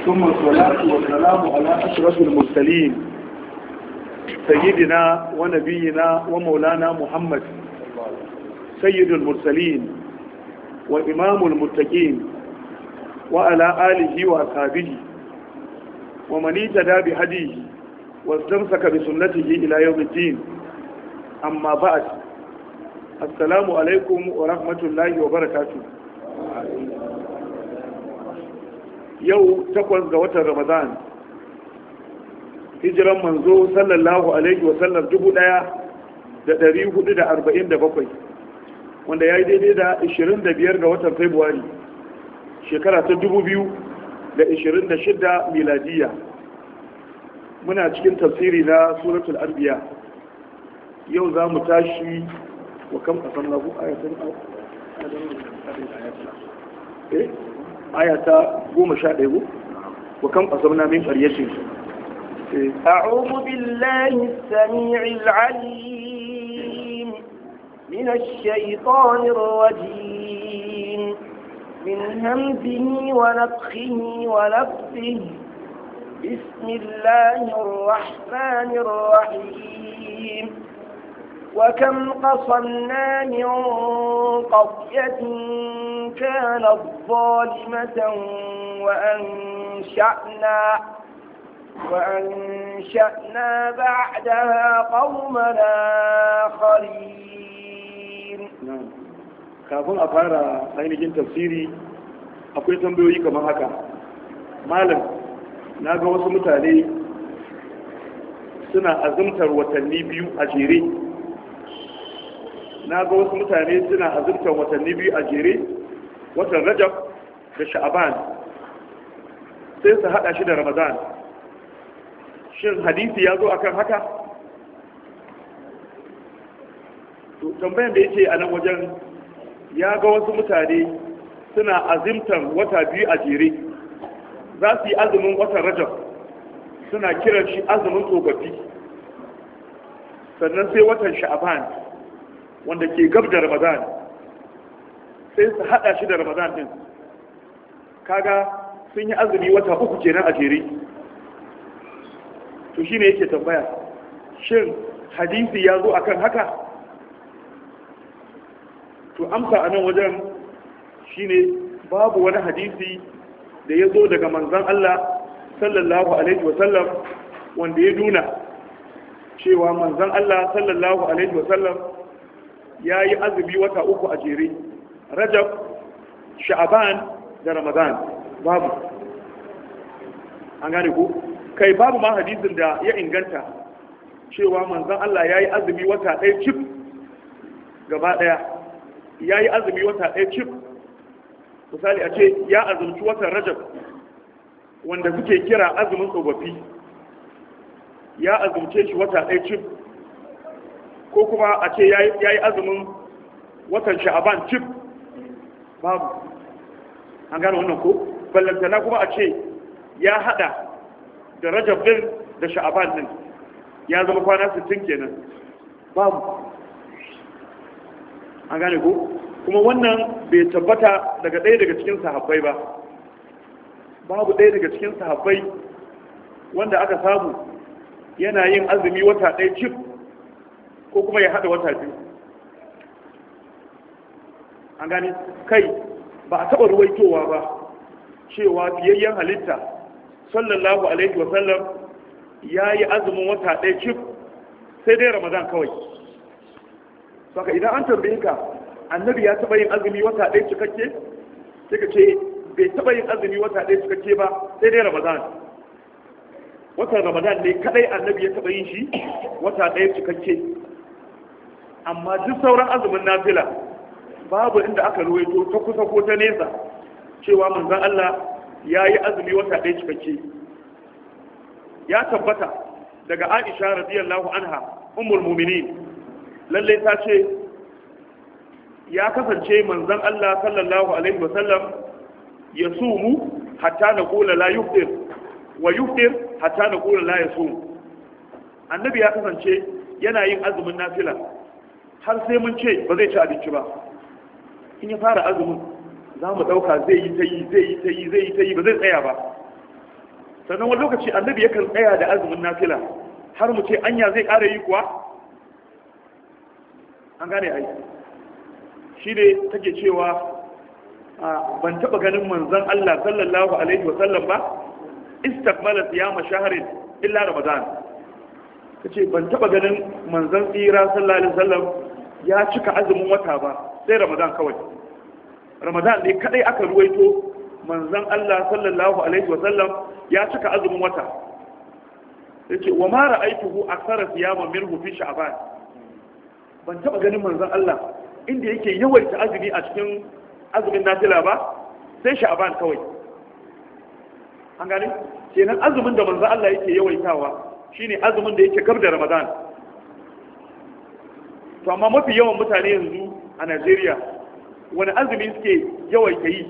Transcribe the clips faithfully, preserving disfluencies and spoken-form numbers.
ثم الصلاة والسلام على أشرف المرسلين سيدنا ونبينا ومولانا محمد سيد المرسلين وإمام المتقين وعلى آله وأصحابه ومن اهتدى بهديه واستمسك بسنته إلى يوم الدين. أما بعد، السلام عليكم ورحمة الله وبركاته. yau takwas ga watan Ramadan, hijiran manzo sallallahu alaihi wasallam dubu daya da dari hudu da arba'in da bakwai, wanda ya yi daidai da ishirin da biyar ga watan Fabrairu shekara ta dubu biyu da ishirin da shida miladiya. Muna cikin tafsiri na suratul anbiya. Yau za mu tashi wa kam kasan lahu ayatun eh ayata goma sha ɗaya wa kan ƙasarna min ƙaryashin. أعوذ بالله السميع العليم من الشيطان الرجيم من همزه ونفخه ونفثه. بسم الله الرحمن الرحيم. وكم قصمنا من قرية كانت ظالمة وأنشأنا وأنشأنا بعدها قوما آخرين. نعم. kafin a fara ainihin tafsiri akwai tambayoyi kamar haka. Malam, na ga wasu mutane suna azumtar watanni biyu a jere na ga wasu mutane suna azumtar watanni biyu a jere, watan Rajab da Sha'aban, sai su hada shi da Ramadan. Shin hadisi ya zo akan haka? To tambayan da yake a nan wajen, ya ga wasu mutane suna azumtar wata biyu a jere, za su yi azumin watan Rajab, suna kiran shi azumin tsofaffi, sannan sai watan Sha'aban wanda ke gab da Ramadan sai su hada shi da Ramadan din. Kaga sun yi azumi wata uku kenan a jere. To shine yake tambaya, shin hadisi ya zo akan haka? To amsa a nan wajen shine babu wani hadisi da ya zo daga manzon Allah sallallahu alaihi wasallam wanda ya nuna cewa manzon Allah sallallahu alaihi wasallam ya yi azumi wata uku a jere, Rajab, Sha'aban da Ramadan. Babu. An gane ko? Kai babu ma hadisin da ya inganta cewa manzon Allah ya yi azumi wata ɗaya cif gaba ɗaya. Ya yi azumi wata ɗaya cif. Misali a ce ya azumci watan Rajab wanda suke kira azumin tsofaffi, ya azumce shi wata ɗaya cif. Ko kuma a ce ya yi azumin watan Sha'aban cif. Babu. An gane wannan ko? Ballantana kuma a ce ya hada da Rajab din da Sha'aban din, ya zama kwana sittin kenan. Babu. An gane ko? Kuma wannan bai tabbata daga ɗaya daga cikin sahabbai ba. Babu ɗaya daga cikin sahabbai wanda aka samu yana yin azumi wata ɗaya cif ko kuma ya hada wata biyu. An gane kai ba a taɓa ruwaitowa ba cewa fiyayyen halitta sallallahu alaihi wasallam ya yi azumin wata ɗaya cif sai dai Ramadan kawai. Saka idan an tambaye ka annabi ya taɓa yin azumi wata ɗaya cikakke, sai ka ce bai taɓa yin azumi wata ɗaya cikakke ba sai dai Ramadan. Watan Ramadan ne kadai annabi ya taɓa yin shi wata ɗaya cikakke. Amma duk sauran azumin nafila babu inda aka ruwaito ta kusa ko ta nesa cewa manzon Allah ya yi azumi wata ɗaya cikakke. Ya tabbata daga Aisha radiyallahu anha ummul mu'minin, lalle ta ce ya kasance manzon Allah sallallahu alaihi wasallam ya sumu hatta na kula la yuftir wa yuftir hatta na kula la yasum. Annabi ya kasance yana yin azumin nafila har sai mun ce ba zai ci abinci ba. In ya fara azumin za mu ɗauka zai yi ta yi zai yi ta yi zai yi ta yi ba zai tsaya ba sannan wani lokaci annabi yakan tsaya da azumin nafila har mu ce anya zai ƙara yi kuwa an gane ai shi ne take cewa ban taɓa ganin manzon Allah sallallahu alaihi wa sallam ba istakmala siyama shahrin illa ramadan kace ban taɓa ganin manzon tsira sallallahu alaihi wa sallam ya cika azumin wata ba sai ramadan kawai ramadan ne kadai aka ruwaito manzon Allah sallallahu alaihi wa sallam ya cika azumin wata yace wa ma ra'aytuhu akthara siyaman minhu fi sha'ban ban taba ganin manzon Allah inda yake yawaita azumi a cikin azumin nafila ba sai sha'ban kawai an gane kenan azumin da manzon Allah yake yawaitawa shine azumin da yake gab da ramadan to amma mafi yawan mutane yanzu a Najeriya wani azumi suke yawaita yi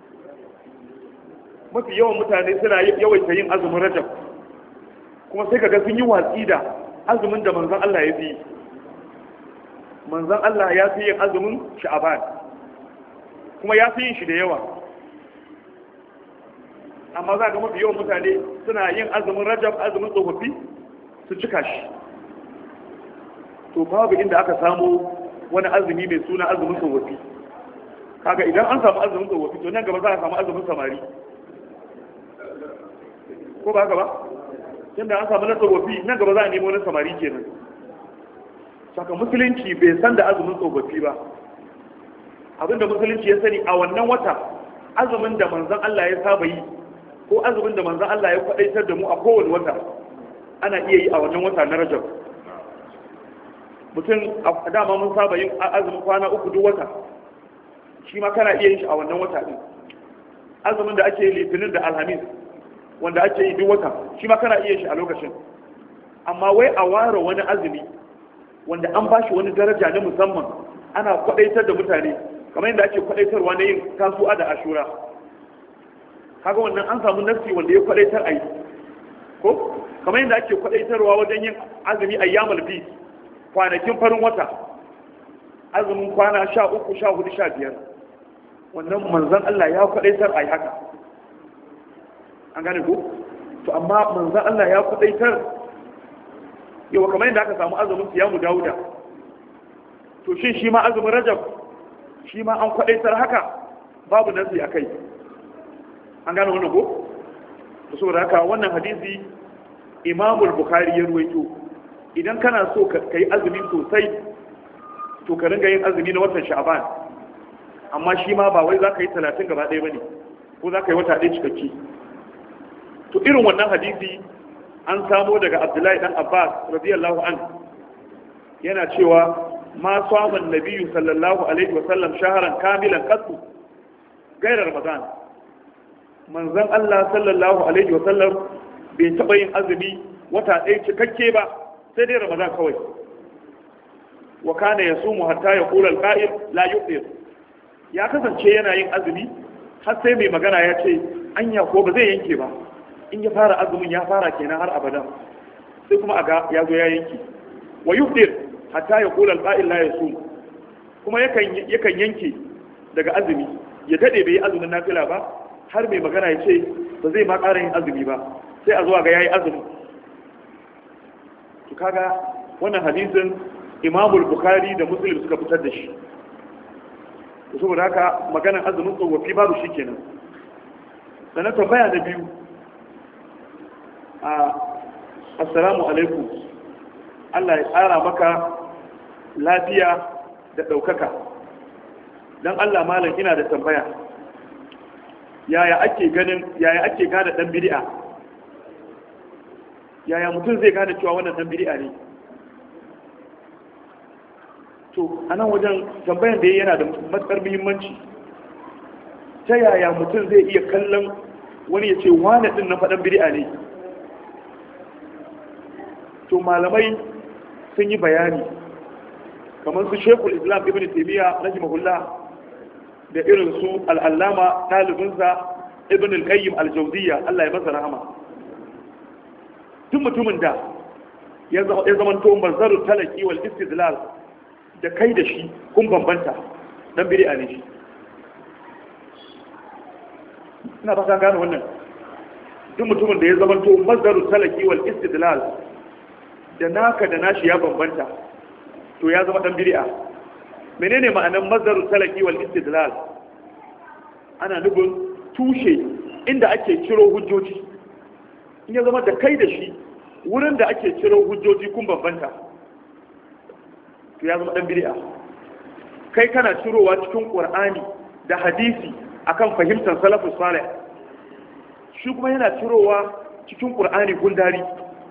mafi yawan mutane suna yawaita yin azumin rajab kuma sai kaga sun yi watsi da azumin da manzon Allah ya fi manzon Allah ya fi yin azumin sha'aban kuma ya fi yin shi da yawa amma za ga mafi yawan mutane suna yin azumin rajab azumin tsofaffi su cika shi to babu inda aka samu wani azumi mai suna azumin tsofaffi kaga idan an samu azumin tsofaffi to nan gaba za a samu azumin samari ko ba haka ba tunda an samu na tsofaffi nan gaba za a nemo na samari kenan saka musulunci bai san da azumin tsofaffi ba abinda musulunci ya sani a wannan wata azumin da manzon Allah ya saba yi ko azumin da manzon Allah ya kwadaitar da mu a kowane wata ana iya yi a wannan wata na Rajab mutum a dama mun saba yin azumin kwana uku duk wata shi ma kana iya yin shi a wannan wata din azumin da ake yi litinin da alhamis wanda ake yi duk wata shi ma kana iya shi a lokacin amma wai a ware wani azumi wanda an ba shi wani daraja na musamman ana kwadaitar da mutane kamar yadda ake kwadaitarwa na yin kasuwa da ashura kaga wannan an samu nafsi wanda ya kwadaitar a yi ko kamar yadda ake kwadaitarwa wajen yin azumi ayyamul bi kwanakin farin wata azumin kwana sha uku sha hudu sha biyar wannan manzon Allah ya kwadaitar a yi haka an gane ko to amma manzon Allah ya kudaitar yau kamar yadda aka samu azumin siyamu dauda to shin shi ma azumin rajab shi ma an kwadaitar haka babu nasi akai an gane wannan ko to saboda haka wannan hadisi Imam al-Bukhari ya ruwaito idan kana so ka yi azumi sosai to ka ringa yin azumi na watan Sha'ban amma shi ma ba wai za ka yi talatin gaba ɗaya bane ko za ka yi wata ɗaya cikakke to irin wannan hadisi an samo daga Abdullahi dan Abbas radiyallahu anhu yana cewa ma saman nabiyyu sallallahu alaihi wa sallam shahran kamilan qattu gairar ramadan manzon Allah sallallahu alaihi wa sallam bai taba yin azumi wata ɗaya cikakke ba sai dai ramadan kawai wa kana yasumu hatta yaqula al-qa'il la yuqir ya kasance yana yin azumi har sai mai magana ya ce anya ko ba zai yanke ba in ya fara azumin ya fara kenan har abada sai kuma aga ya zo ya yanki wa yufdir hatta ya kula alqa'il la yasum kuma yakan yakan yanke daga azumi ya dade bai yi azumin nafila ba har mai magana ya ce ba zai ma ƙara yin azumi ba sai a zo ga yayi azumi to kaga wannan hadisin Imam al-Bukhari da Muslim suka fitar da shi saboda haka maganar azumin tsofaffi babu shi kenan sannan tambaya da biyu assalamu alaikum Allah ya tsara maka lafiya da ɗaukaka don Allah malam ina da tambaya yaya ake ganin yaya ake gane ɗan bid'a yaya mutum zai gane cewa wannan ɗan bid'a ne to anan wajen tambayan da yana da matsar muhimmanci ta yaya mutum zai iya kallon wani ya ce wane ɗin na faɗan bid'a ne to malamai sun yi bayani kamar su shekul islam ibn taimiyya rahimahullah da irin su al'allama ɗalibinsa ibn al-qayyim al-jawziyya Allah ya masa rahama tun mutumin da ya zama to manzaru talaki wal istidlal da kai da shi kun bambanta dan bid'a ne shi ina ba gane wannan duk mutumin da ya zamanto mazdaru talaki wal istidlal da naka da nashi ya bambanta to ya zama dan bid'a. Menene ma'anar mazdaru talaki wal istidlal? Ana nufin tushe inda ake ciro hujjoji. In ya zama da kai da shi wurin da ake ciro hujjoji kun bambanta to ya zama dan bid'a. Kai kana cirowa cikin Qur'ani da hadisi akan fahimtar salafus salih, shi kuma yana cirowa cikin Qur'ani gundari.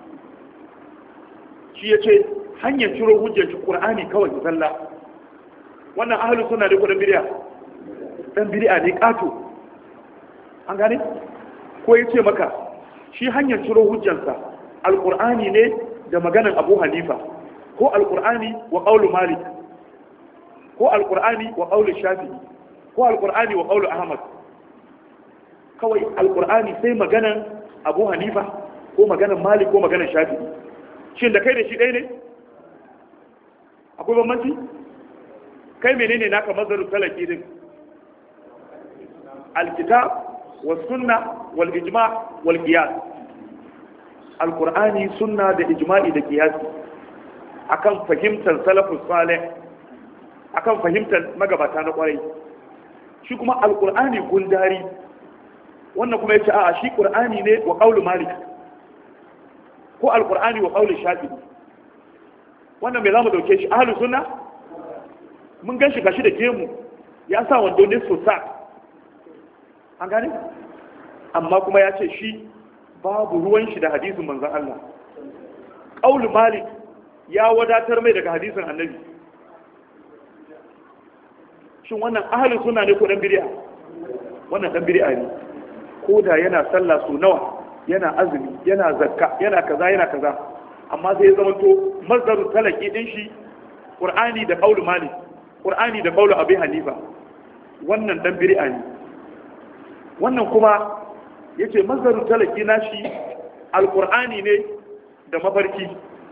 Shi yace hanyar ciro hujjar Qur'ani kawai zalla. Wannan ahlus sunna da kudin bid'a dan bid'a ne kato. An gane ko yace maka shi hanyar ciro hujjarsa alqur'ani ne da maganan Abu Hanifa ko alqur'ani wa qaulu Malik ko alqur'ani wa qaulu Shafi'i ko alqur'ani wa qaulu Ahmad. Kawai alqur'ani sai maganan Abu Hanifa ko maganan Malik ko maganan Shafi'i. Shin da kai da shi ɗaya ne? Akwai bambanci? Kai menene naka mazharu talaki din? Alkitab was sunna wal ijma' wal qiyas. Alqur'ani, sunna da ijma'i da qiyasi akan fahimtar salafus salih, akan fahimtar magabata na kwarai. Shi kuma alqur'ani gundari, wannan kuma yace a'a shi qur'ani ne wa qaulu Malik ko alqur'ani wa qaulu Shafi'i. Wannan me zamu dauke shi? Ahlus sunna? Mun gan shi gashi da gemu ya sa wando ne sosa. An gane? Amma kuma ya ce shi babu ruwan shi da hadisin manzon Allah. Qaulu Malik ya wadatar mai daga hadisin Annabi. Shin wannan ahlus sunna ne ko dan bid'a? Wannan dan bid'a ne. Ko da yana sallah su nawa, yana azumi, yana zakka, yana kaza yana kaza, amma sai ya zama to mazdaru talaki din shi Qur'ani da qaulu Malik, Qur'ani da qaulu Abi Hanifa. Wannan dan bid'a ne. Wannan kuma yace mazdaru talaki nashi alqur'ani ne da mafarki.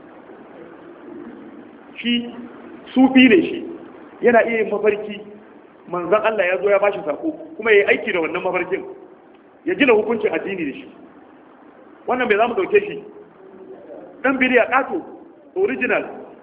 Shi sufi ne shi, yana iya yin mafarki, manzon Allah ya zo ya bashi sako kuma yayi aiki da wannan mafarkin, ya gina hukuncin addini da shi. Wannan bai za mu dauke shi dan bid'a kato original.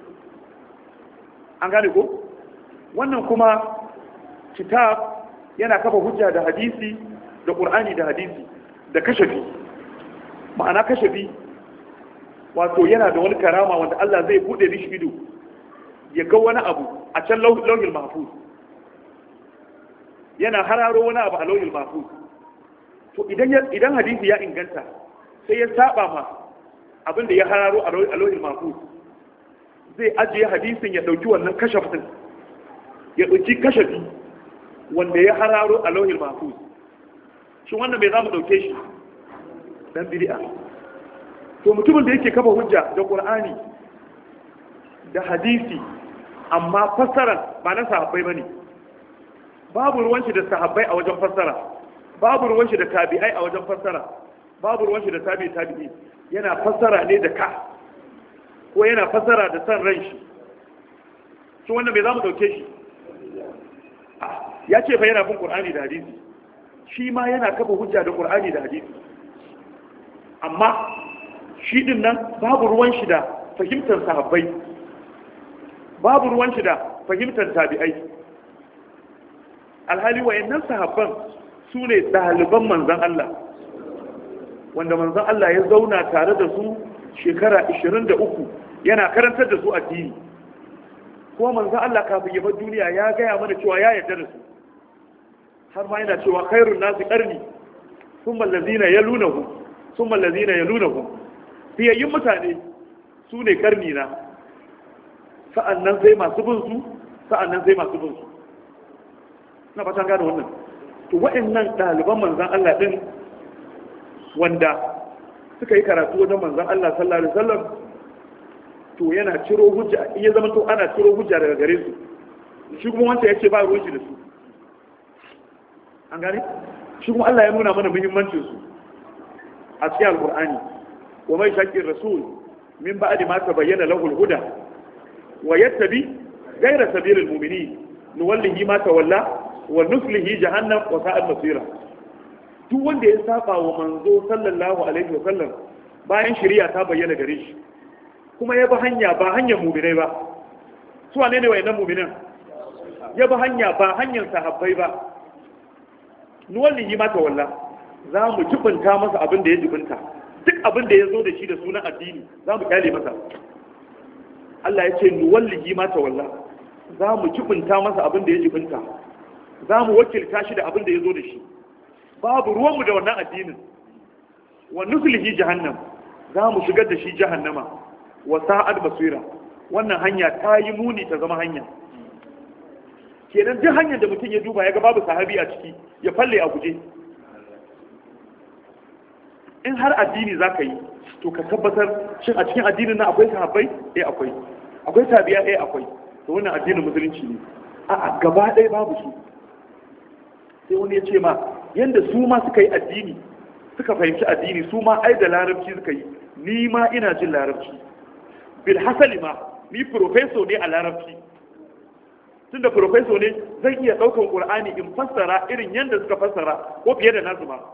An gane ko? Wannan kuma kitab yana kafa hujja da hadisi da Qur'ani da hadisi da kashafi. Ma'ana kashafi wato yana da wani karama wanda Allah zai bude mishi ido ya ga wani abu a can lauhil mahfuz, yana hararo wani abu a lauhil mahfuz. To idan idan hadisi ya inganta sai ya saba ma abin da ya hararo a lauhil mahfuz, zai ajiye hadisin ya dauki wannan kashafin, ya dauki kashafi wanda ya hararo a lauhil mahfuz. Shin wannan bai za mu dauke shi dan bid'a? To mutumin da yake kafa hujja da Qur'ani da hadisi amma fassara ba na sahabbai bane, babu ruwan shi da sahabbai a wajen fassara, babu ruwan shi da tabi'ai a wajen fassara, babu ruwan shi da tabi'i tabi'i, yana fassara ne da ka, ko yana fassara da san ran shi. Shi wannan bai za mu dauke shi? Ya ce fa yana bin Qur'ani da hadisi, shi ma yana kafa hujja da Qur'ani da hadisi, amma shi din nan babu ruwan shi da fahimtar sahabbai, babu ruwan shi da fahimtar tabi'ai. Alhali wayannan sahabban su ne ɗaliban manzon Allah, wanda manzon Allah ya zauna tare da su shekara ishirin da uku yana karantar da su addini. Kuma manzon Allah kafin ya bar duniya ya gaya mana cewa ya yarda da su, har ma yana cewa khairun nasi qarni thumma allazina yalunahu thumma allazina yalunahu. Fiyayyun mutane su ne karni na, sa'annan sai masu bin su, sa'annan sai masu bin su. Na fatan gane wannan. To waɗannan ɗaliban manzon Allah din wanda suka yi karatu wajen manzon Allah sallallahu alaihi wasallam, to yana ciro hujja, iya zama to ana ciro hujja daga gare su. Shi kuma wanda ya ce ba ruwan shi da su. An gane? Shi kuma Allah ya nuna mana muhimmancin su a cikin Al-Qur'ani. Wa mai shaqi rasul min ba'di ma tabayyana lahu al-huda wa yattabi ghayra sabilil mu'minin nuwallihi ma tawalla wa nuslihi jahannam wa sa'at masira. duk wanda ya saba wa manzo sallallahu alaihi wa sallam bayan shari'a ta bayyana gare shi kuma ya bi hanya ba hanyar mu'minai ba, su wane ne wayannan mu'minan? Ya bi hanya ba hanyar sahabbai ba, nuwallihi ma tawalla, za mu jibinta masa abin da ya jibinta, duk abin da ya zo da shi da sunan addini za mu kyale masa. Allah ya ce nuwallihi ma tawalla, za mu jibinta masa abin da ya jibinta, za mu wakilta shi da abin da ya zo da shi, babu ruwanmu da wannan addinin. Wa nuslihi jahannam, za mu shigar da shi jahannama. Wa sa'ad basira, wannan hanya ta yi muni ta zama hanya. Kenan duk hanyar da mutum ya duba ya ga babu sahabi a ciki, ya falle a guje. In har addini za ka yi, to ka tabbatar shin a cikin addinin nan akwai sahabbai? Eh akwai. Akwai tabi'a? Eh akwai. To wannan addinin musulunci ne. A'a gaba ɗaya babu su. Sai wani ya ce ma yanda su ma suka yi addini, suka fahimci addini, su ma ai da larabci suka yi, ni ma ina jin larabci. Bil hasali ma ni professor ne a larabci. Tunda professor ne zan iya ɗaukan Qur'ani in fassara irin yanda suka fassara ko fiye da nasu ma.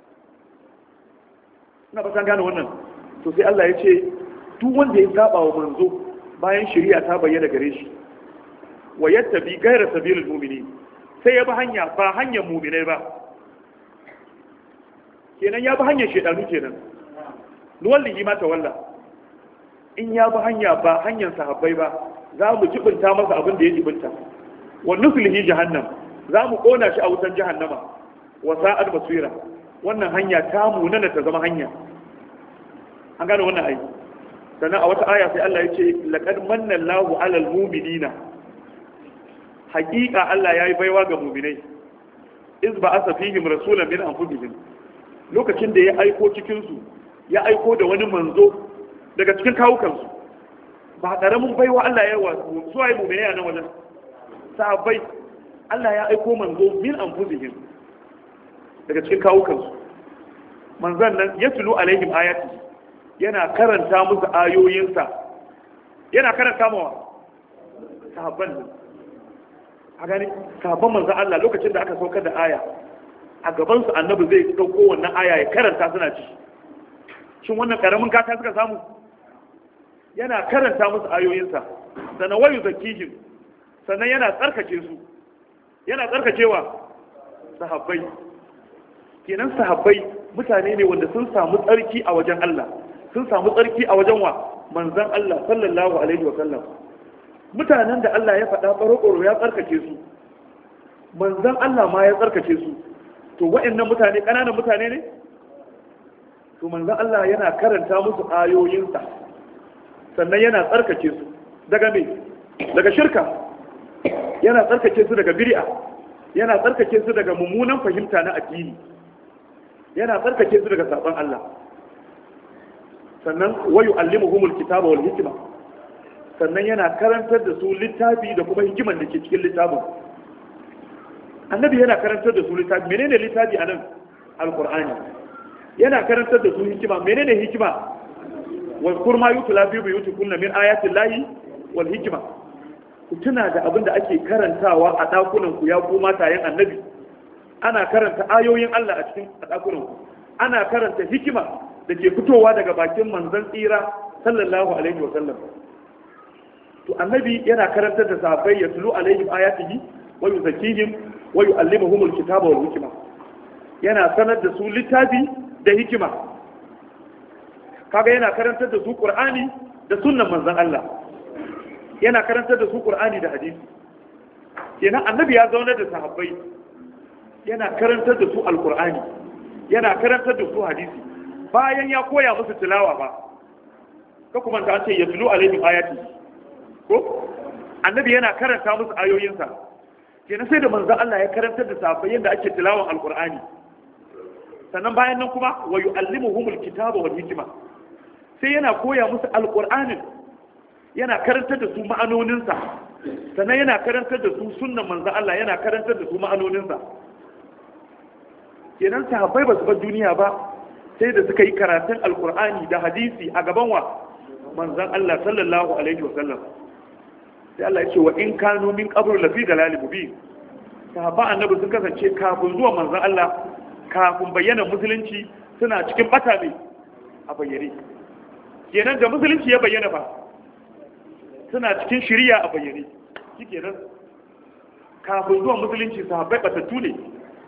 Ina ba san gane wannan. To sai Allah ya ce duk wanda ya saba wa manzo bayan shari'a ta bayyana gare shi, wa yattabi ghayra sabilil mu'minin, sai ya bi hanya ba hanyar mu'minai ba, kenan ya bi hanyar shedanu kenan. Nuwallihi ma tawalla, in ya bi hanya ba hanyar sahabbai ba, za mu jibinta masa abin da ya jibinta. Wa nuslihi jahannam, za mu kona shi a wutan jahannama. Wa sa'ad basira, wannan hanya ta munana ta zama hanya. An gane wannan ayi. Sannan a wata aya sai Allah ya ce laqad manna Allahu 'alal mu'minina, haqiqa Allah yayi baiwa ga mu'minai. Iz ba'atha fihim rasulan min anfusihim, lokacin da ya aiko cikin su, ya aiko da wani manzo daga cikin kawukansu. Ba ƙaramin baiwa Allah ya wasu su ayi mu'mini a nan wajen sahabbai. Allah ya aiko manzo min anfusihim daga cikin kawukansu. Manzon nan ya tulu alaihim ayati, yana karanta musu ayoyinsa, yana karanta mawa sahabban nan. A gani sahabban manzon Allah lokacin da aka saukar da aya a gabansu, annabi zai dauko wannan aya ya karanta suna ci. Shin wannan karamin gata suka samu? Yana karanta musu ayoyinsa, sannan wayu zakihim, sannan yana tsarkake su, yana tsarkakewa sahabbai. Kenan sahabbai mutane ne wanda sun samu tsarki a wajen Allah, sun samu tsarki a wajen wa manzon Allah sallallahu alaihi wa sallam. Mutanen da Allah ya faɗa ɓaro-ɓaro ya tsarkake su, manzon Allah ma ya tsarkake su. To wa'annan mutane ƙananan mutane ne? To manzon Allah yana karanta musu ayoyinsa, sannan yana tsarkake su daga me? Daga shirka, yana tsarkake su daga bid'a, yana tsarkake su daga mummunan fahimta na addini, yana tsarkake su daga saban Allah. Sannan wayu allimuhumul kitaba wal hikma, sannan yana karantar da su littafi da kuma hikiman da ke cikin littafin. Annabi yana karantar da su littafi. Menene littafi anan? Alqur'ani. Yana karantar da su hikima. Menene hikima? Wazkur ma yutla fi buyutikum min ayati llahi wal hikma. Ku tuna da abin da ake karantawa a dakunan ku ya ku matayen annabi. Ana karanta ayoyin Allah a cikin dakunan ku. Ana karanta hikima da ke fitowa daga bakin manzon tsira sallallahu alaihi wa sallam. To annabi yana karantar da sahabbai ya tulu alaihim ayatihi wa yuzakkihim wa yu'allimuhumul kitaba wal hikma. Yana sanar da su littafi da hikima. Kaga yana karantar da su Qur'ani da sunnan manzon Allah. Yana karantar da su Qur'ani da hadisi. Kenan annabi ya zauna da sahabbai, yana karantar da su alqur'ani, yana karantar da su hadisi. Bayan ya koya musu tilawa ba, ka kuma ta ce ya tulu alaihim ayati ko annabi yana karanta musu ayoyinsa. Kenan sai da manzon Allah ya karantar da sahabbai yadda ake tilawan alqur'ani. Sannan bayan nan kuma wa yu'allimuhumul kitaba wal hikma, sai yana koya musu alqur'anin, yana karantar da su ma'anoninsa, sannan yana karantar da su sunnan manzon Allah, yana karantar da su ma'anoninsa. Kenan sahabbai ba su bar duniya ba sai da suka yi karatun alqur'ani da hadisi a gaban wa manzon Allah sallallahu alaihi wa sallam. Sai Allah ya ce wa in kanu min qablu lafi dalalin mubin. Sahaba annabi sun kasance kafin zuwa manzon Allah kafin bayyana musulunci suna cikin bata mai a bayyane. Kenan da musulunci ya bayyana ba suna cikin shiriya a bayyane. Shi kenan kafin zuwan musulunci sahabbai batattu ne,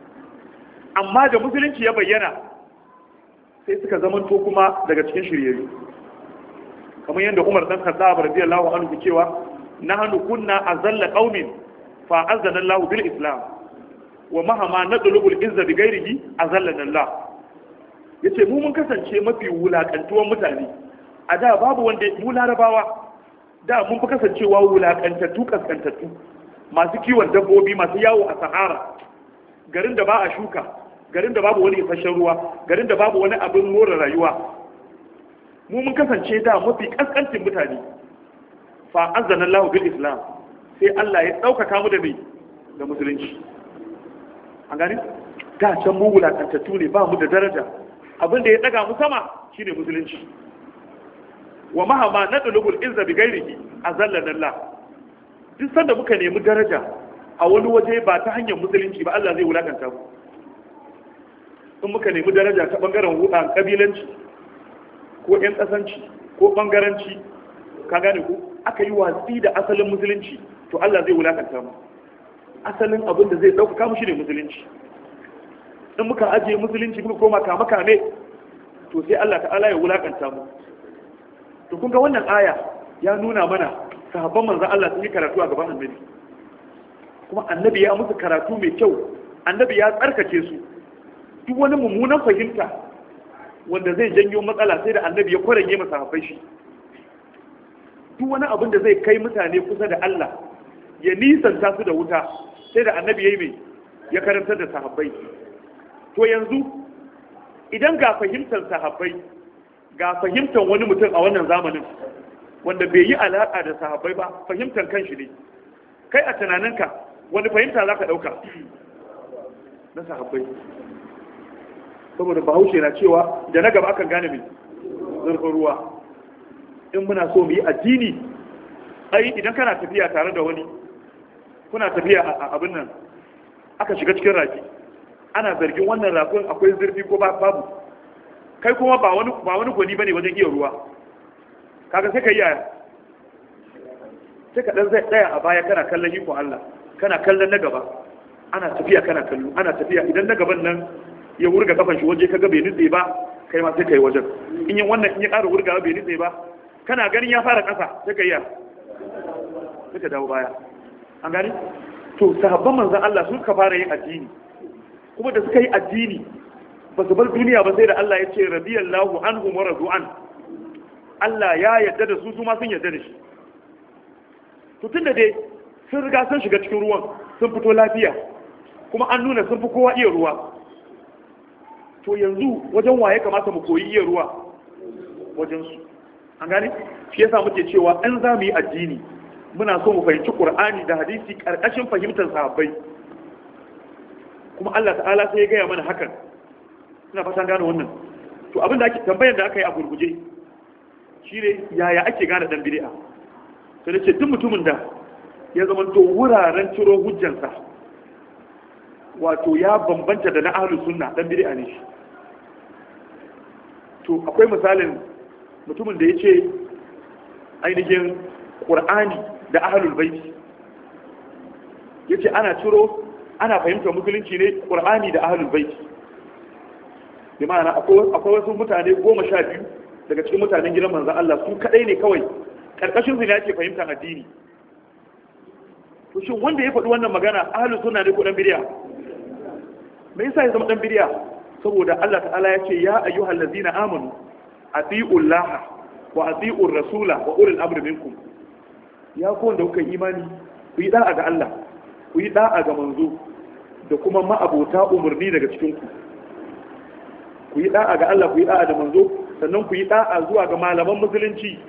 amma da musulunci ya bayyana sai suka zamanto kuma daga cikin shiryayyu. Kamar yadda Umar dan Khattab radiyallahu anhu cewa nahnu kunna azalla qaumin fa azzana Allah bil Islam wa mahama nadlubu al izza bi ghairihi azallana Allah. Yace mu mun kasance mafi wulakantuwan mutane a da, babu wanda mu larabawa da mun fi kasancewa wulakantattu kaskantattu, masu kiwon dabbobi, masu yawo a sahara, garin da ba a shuka, garin da babu wani isasshen ruwa, garin da babu wani abin more rayuwa. Mu mun kasance da mafi kaskancin mutane fa azzana Allah bil Islam, sai Allah ya daukaka mu da mai da musulunci. An gani da can mu wulakantattu ne, ba mu da daraja, abin da ya daga mu sama shine musulunci. Wa mahama nadlubul izza bi ghairihi azallana Allah. Duk sanda muka nemi daraja a wani waje ba ta hanyar musulunci ba, Allah zai wulakanta mu. In muka nemi daraja ta bangaren hudan kabilanci ko ƴan kasanci ko bangaranci, ka gane ko aka yi watsi da asalin musulunci, to Allah zai wulakanta mu. Asalin abin da zai dauka mu shine musulunci. In muka ajiye musulunci muka koma kama kame, to sai Allah ta'ala ya wulakanta mu. To kun ga wannan aya ya nuna mana sahabban manzon Allah sun yi karatu a gaban annabi, kuma annabi ya musu karatu mai kyau, annabi ya tsarkake su. Duk wani mummunan fahimta wanda zai janyo matsala sai da annabi ya kwarage masa sahabbai shi. Duk wani abin da zai kai mutane kusa da Allah ya nisanta su da wuta sai da annabi ya yi mai ya karantar da sahabbai. To yanzu idan ga fahimtar sahabbai ga fahimtar wani mutum a wannan zamanin wanda bai yi alaƙa da sahabbai ba, fahimtar kanshi ne, kai a tunaninka wani fahimta za ka ɗauka na sahabbai? Saboda bahaushe na cewa da na gaba akan gane mai zurfin ruwa. In muna so mu yi addini, ai idan kana tafiya tare da wani, kuna tafiya a abin nan, aka shiga cikin rafi, ana zargin wannan rafin akwai zurfi ko babu, kai kuma ba wani ba wani gwani bane wajen iya ruwa, kaga sai ka yi yaya, sai ka dan zai tsaya a baya kana kallon iko Allah, kana kallon na gaba, ana tafiya kana kallo, ana tafiya, idan na gaban nan ya wurga kafan shi waje kaga bai nutse ba, kai ma sai kai wajen. In yi wannan in ya ƙara wurga bai nutse ba, kana ganin ya fara ƙasa sai ka yi ya sai ka dawo baya. An gani to sahabban manzon Allah sun ka fara yin addini, kuma da suka yi addini ba su bar duniya ba sai da Allah ya ce radiyallahu anhum wa radu an. Allah ya yarda da su, su ma sun yarda da shi. To tunda dai sun riga sun shiga cikin ruwan, sun fito lafiya, kuma an nuna sun fi kowa iya ruwa, to yanzu wajen waye kamata mu koyi iya ruwa? Wajen su. An gane shi yasa muke cewa an za mu yi addini muna so mu fahimci Qur'ani da hadisi karkashin fahimtar sahabbai, kuma Allah ta'ala sai ya gaya mana hakan. Ina fatan gane wannan. To abin da ake tambayar da aka yi a gurguje shine yaya ake gane dan bid'a? Sai da ce duk mutumin da ya zama to wuraren ciro hujjansa wato ya bambanta da na ahlus sunna, dan bid'a ne shi. To akwai misalin mutumin da ya ce ainihin Qur'ani da ahlul baiti, yace ana ciro ana fahimtar musulunci ne Qur'ani da ahlul baiti. Bi ma'ana akwai wasu mutane goma sha biyu daga cikin mutanen gidan manzon Allah, su kadai ne kawai karkashin su ne ake fahimtar addini. To shin wanda ya faɗi wannan magana ahlus sunna ne ko dan bid'a? Me yasa ya zama dan bid'a? Saboda Allah ta'ala ya ce ya ayyuhal ladzina amanu atiullaha wa atiur rasula wa ulil amri minkum. Ya ku wanda kuka imani ku yi da'a ga Allah, ku yi da'a ga manzo da kuma ma'abota umarni daga cikin ku. Ku yi da'a ga Allah, ku yi da'a da manzo, sannan ku yi da'a zuwa ga malaman musulunci.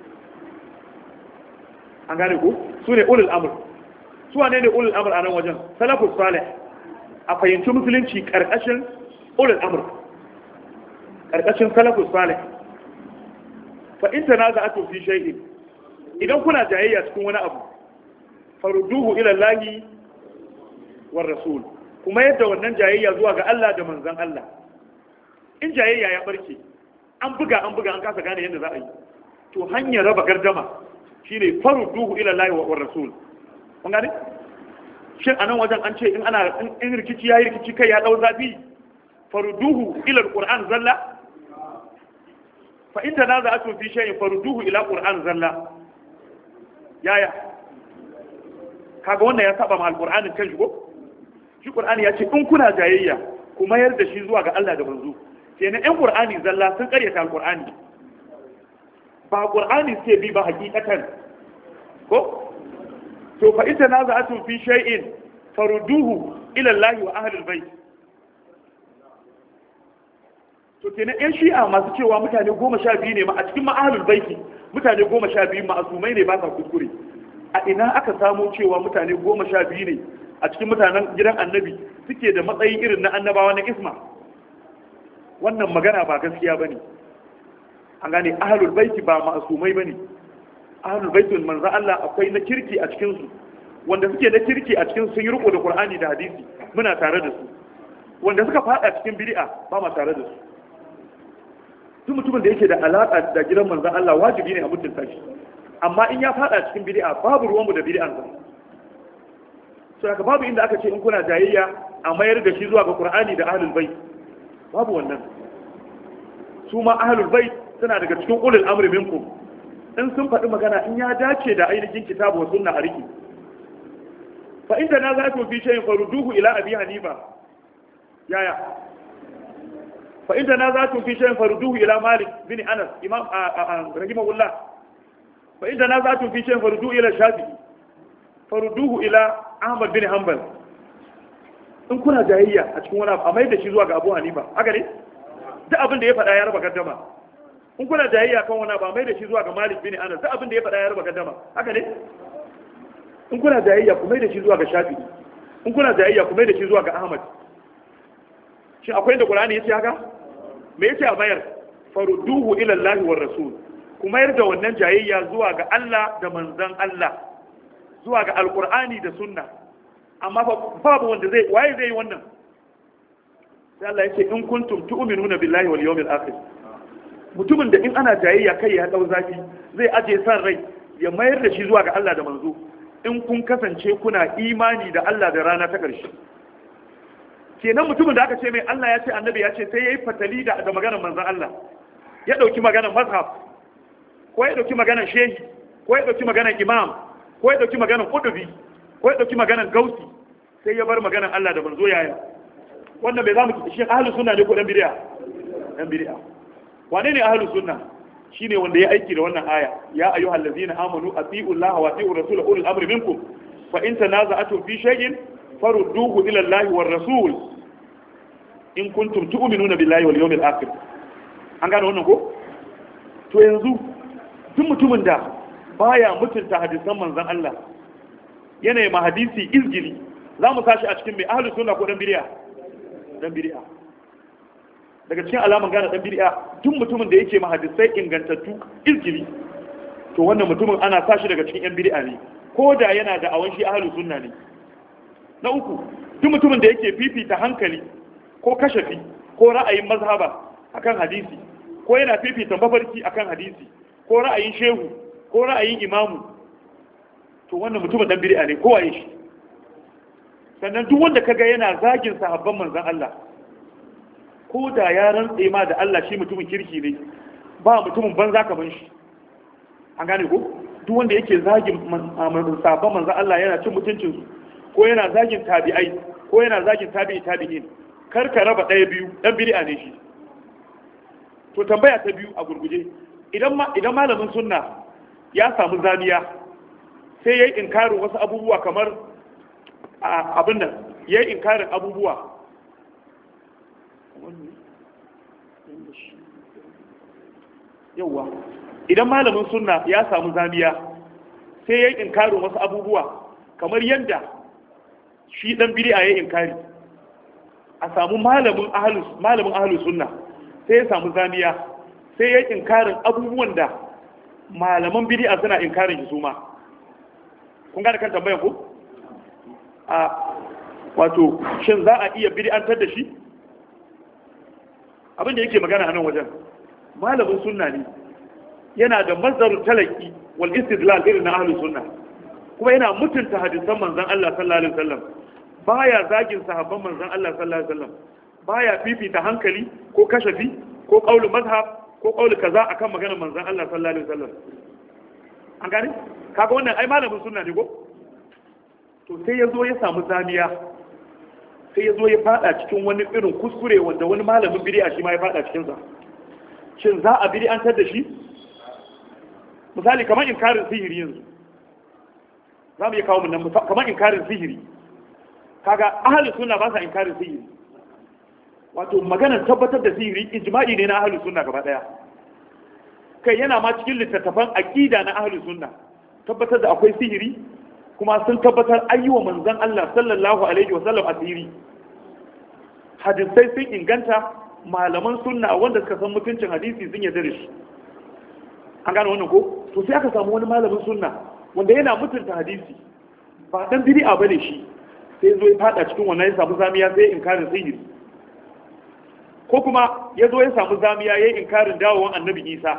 An gane ku? Su ne ulul amr. Su wane ne ulul amr a nan wajen? Salafus salih. A fahimci musulunci karkashin ulul amr, karkashin salafus salih. Fa in tanaza'atu fi shay'in, idan kuna jayayya cikin wani abu, farudduhu ila Allahi war rasul, kuma yadda wannan jayayya zuwa ga Allah da manzon Allah. In jayayya ya barke an buga an buga an kasa gane yadda za a yi, to hanyar raba gardama shine farudduhu ila Allah wa rasul. kun gane shin anan wajen an ce in ana in rikici yayi rikici kai ya dau zafi farudduhu ila alquran zalla, fa in tanaza'tum fi shay'in farudduhu ila alquran zalla. yaya kaga wannan ya saba ma alqur'anin kan shi ko shi qur'ani ya ce in kuna jayayya ku mayar da shi zuwa ga Allah da manzo. kenan ɗan qur'ani zalla sun karyata alqur'ani, ba qur'ani sai bi ba hakikatan ko to fa ita naza'atu fi shay'in farudduhu ila Allah wa ahli albayt. to kenan ɗan shi'a masu cewa mutane goma sha biyu ne ma a cikin ma ahlul baiti mutane goma sha biyu ma'asumai ne ba sa kuskure. a ina aka samu cewa mutane goma sha biyu ne a cikin mutanen gidan annabi suke da matsayi irin na annabawa na isma? wannan magana ba gaskiya bane. an gane ahlul baiti ba ma'asumai bane. ahlul baitul manzo Allah akwai na kirki a cikin su, wanda suke na kirki a cikin sun yi riko da Qur'ani da hadisi muna tare da su, wanda suka fada cikin bid'a ba ma tare da su. duk mutumin da yake da alaka da gidan manzo Allah wajibi ne a mutunta shi, amma in ya fada cikin bid'a babu ruwanmu da bid'an sa. so haka babu inda aka ce in kuna jayayya a mayar da shi zuwa ga Qur'ani da ahlul bait, babu wannan. su ma ahlul bait suna daga cikin ulul amri minkum, in sun faɗi magana in ya dace da ainihin kitabu wa sunna a riki. fa inda na za ku fi shayin faruduhu ila abi hanifa. yaya fa inda na za ku fi shayin faruduhu ila malik bin anas imam rahimahullah. fa inda na za ku fi shayin faruduhu ila shafi'i faruduhu ila ahmad bin hanbal. in kuna jayayya a cikin wani abu a mai da shi zuwa ga abu hanifa, haka ne duk abin da ya faɗa ya raba gaddama. in kuna jayayya kan wani ba mai da shi zuwa ga Malik bin Anas, duk abin da ya faɗa ya raba gaddama, haka ne in kuna jayayya ku mai da shi zuwa ga Shafi'i, in kuna jayayya ku mai da shi zuwa ga Ahmad. shin akwai inda Qur'ani yace haka? me yace a mayar? farudduhu ila Allah war rasul. ku mayar da wannan jayayya zuwa ga Allah da manzon Allah, zuwa ga alqur'ani da sunna. amma babu wanda zai waye zai yi wannan? sai Allah yace in kuntum tu'minuna billahi wal yawmil akhir. mutumin da in ana jayayya kai ya dau zafi zai aje san rai ya mayar da shi zuwa ga Allah da manzo, in kun kasance kuna imani da Allah da rana ta ƙarshe. kenan mutumin da aka ce mai Allah ya ce annabi ya ce sai yayi fatali da da maganar manzon Allah, ya dauki maganar mazhab, ko ya dauki maganar shehi, ko ya dauki maganar imam, ko ya dauki maganar qutubi, ko ya dauki maganar gausi, sai ya bar maganar Allah da manzo. yaya wannan bai zamu shi ahlus sunna ne ko dan bid'a? dan bid'a. wane ne ahlus sunna? shine wanda ya aiki da wannan aya, ya ayyuhal ladzina amanu atiiu llaha wa atiiu rasula ulul amri minkum fa in tanaza'tum fi shay'in farudduhu ila allahi war rasul in kuntum tu'minuna billahi wal yawmil akhir. an gane wannan ko? to yanzu duk mutumin da baya mutunta hadisan manzon Allah yana yi ma hadisi izgili, za mu sashi a cikin mai ahlus sunna ko dan bid'a? dan bid'a. daga cikin alaman gane dan bid'a duk mutumin da yake ma hadisai ingantattu izgili, to wannan mutumin ana sashi daga cikin yan bid'a ne, ko da yana da awan shi ahlus sunna ne. na uku, duk mutumin da yake fifita hankali ko kashafi ko ra'ayin mazhaba akan hadisi, ko yana fifita mafarki akan hadisi, ko ra'ayin shehu ko ra'ayin imamu, to wannan mutumin dan bid'a ne, ko waye shi. sannan duk wanda kaga yana zagin sahabban manzon Allah, ko da ya rantse ma da Allah shi mutumin kirki ne, ba mutumin banza kaman shi. an gane ko? duk wanda yake zagin sahabban manzon Allah yana cin mutuncin su, ko yana zagin tabi'ai, ko yana zagin tabi'i tabi'in, kar ka raba ɗaya biyu, dan bid'a ne shi. to tambaya ta biyu a gurguje, idan ma idan malamin sunna ya samu zaniya sai yayi inkarin wasu abubuwa kamar abin nan, yayi inkarin abubuwa yawa idan malamin sunna ya samu zaniya sai yayi inkarin wasu abubuwa kamar yanda shi dan bid'a yayi inkari, a samu malamin ahlus malamin ahlus sunna sai ya samu zaniya sai yayi inkarin abubuwan da malaman bid'a suna inkarin su ma. kun gane kan tambayar ku? a wato shin za a iya bid'antar da shi abin da yake magana a nan wajen malamin sunna ne yana da mazdarul talaqi wal istidlal irin na ahlus sunna kuma yana mutunta hadisan manzon Allah sallallahu alaihi wasallam baya zagin sahabban manzon Allah sallallahu alaihi wasallam baya fifita hankali ko kashafi ko qaulu mazhab ko qaulu kaza akan maganar manzon Allah sallallahu alaihi wasallam an gane kaga wannan ai malamin sunna ne ko to sai yazo ya samu zamiya sai yazo ya fada cikin wani irin kuskure wanda wani malamin bid'a shi ma ya fada cikin sa shin za a bid'antar da shi misali kamar inkarin sihiri yanzu za mu iya kawo mun nan kamar inkarin sihiri kaga ahlus sunna ba sa inkarin sihiri wato maganar tabbatar da sihiri ijma'i ne na ahlus sunna gaba daya kai yana ma cikin littattafan aqida na ahlus sunna tabbatar da akwai sihiri kuma sun tabbatar ayyuwa manzon Allah sallallahu alaihi wasallam asiri hadisai sun inganta malaman sunna wanda suka san mutuncin hadisi sun yarda da shi an gane wannan ko to sai aka samu wani malamin sunna wanda yana mutunta hadisi ba dan bid'a bane shi sai zo ya fada cikin wannan ya samu zamiya sai inkarin sihiri ko kuma ya zo ya samu zamiya yayin inkarin dawowan annabi Isa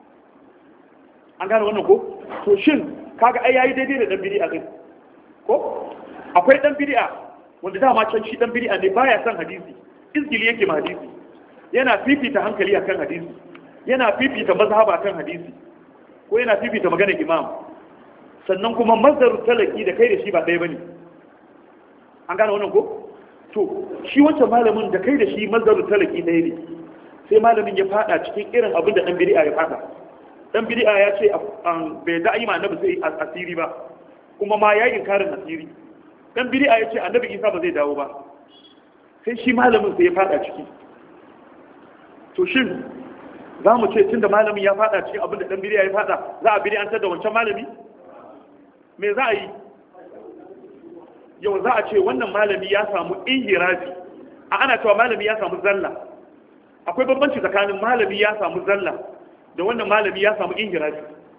an gane wannan ko to shin kaga ai yayi daidai da dan bid'a kai ko akwai dan bid'a wanda dama can shi dan bid'a ne baya son hadisi izgili yake ma hadisi yana fifita hankali akan hadisi yana fifita mazhaba akan hadisi ko yana fifita maganar imam sannan kuma mazdaru talaki da kai da shi ba ɗaya bane an gane wannan ko to shi wancan malamin da kai da shi mazdaru talaki ɗaya ne sai malamin ya fada cikin irin abin da dan bid'a ya fada dan bid'a ya ce bai da ayi ma annabi sai asiri ba kuma ma yayin inkarin asiri dan bid'a ya ce annabi Isa ba zai dawo ba sai shi malamin sai ya fada ciki to shin za mu ce tunda malamin ya fada cikin abin da dan bid'a ya fada za a bid'antar da wancan malami me za a yi yau za a ce wannan malami ya samu inhirafi a ana cewa malami ya samu zalla akwai bambanci tsakanin malami ya samu zalla da wannan malami ya samu inhirafi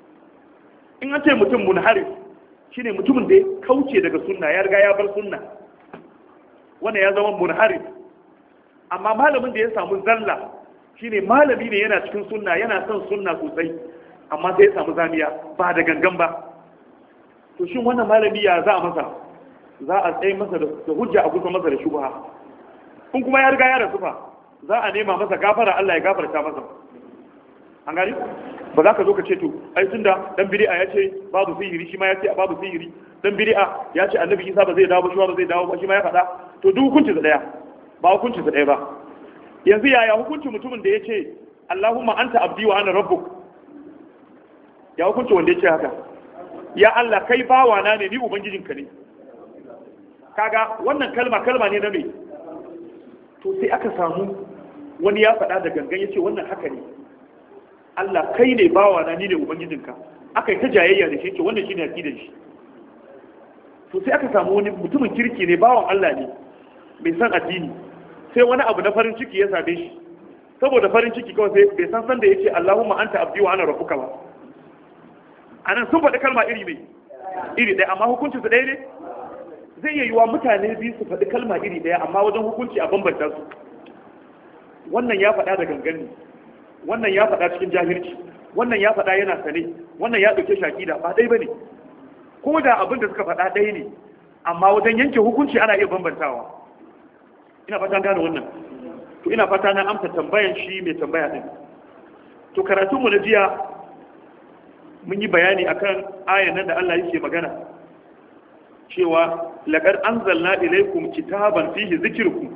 in an ce mutum munharif shine mutumin da ya kauce daga sunna ya riga ya bar sunna wannan ya zama munharif amma malamin da ya samu zalla shine malami ne yana cikin sunna yana son sunna sosai amma sai ya samu zamiya ba da gangan ba to shin wannan malami ya za a masa za a tsaye masa da hujja a kusa masa da shubha kun kuma ya riga ya rasu fa za a nema masa gafara Allah ya gafarta masa an gani ba za ka zo ka ce to ai tunda dan bid'a ya ce babu sihiri shi ma ya ce babu sihiri dan bid'a ya ce annabi Isa ba zai dawo ba shi ba zai dawo ba shi ma ya faɗa to duk hukunci sa daya ba hukunci sa daya ba yanzu yaya hukunci mutumin da ya ce Allahumma anta abdi wa ana rabbuk ya hukunci wanda ya ce haka ya Allah kai bawa na ne ni ubangijinka ne kaga wannan kalma kalma ne na me to sai aka samu wani ya faɗa da gangan ya ce wannan haka ne Allah kai ne bawa na ni ne ubangijinka aka yi ta jayayya da shi ce wannan shine aqidar shi to sai aka samu wani mutumin kirki ne bawan Allah ne bai san addini sai wani abu na farin ciki ya same shi saboda farin ciki kawai sai bai san san da yace Allahumma anta abdi wa ana rabbuka ba anan sun faɗi kalma iri mai iri ɗaya amma hukuncin su ɗaya ne zai iya yiwa mutane biyu su faɗi kalma iri ɗaya amma wajen hukunci a bambanta su wannan ya faɗa da gangan ne wannan ya faɗa cikin jahilci wannan ya faɗa yana sane wannan ya ɗauke shaki da ba ɗaya bane ko da abin da suka faɗa ɗaya ne amma wajen yanke hukunci ana iya bambantawa ina fata gane wannan to ina fata na amsa tambayan shi mai tambaya din to karatun mu na jiya mun yi bayani akan ayan nan da Allah yake magana cewa laqad anzalna ilaykum kitaban fihi dhikrukum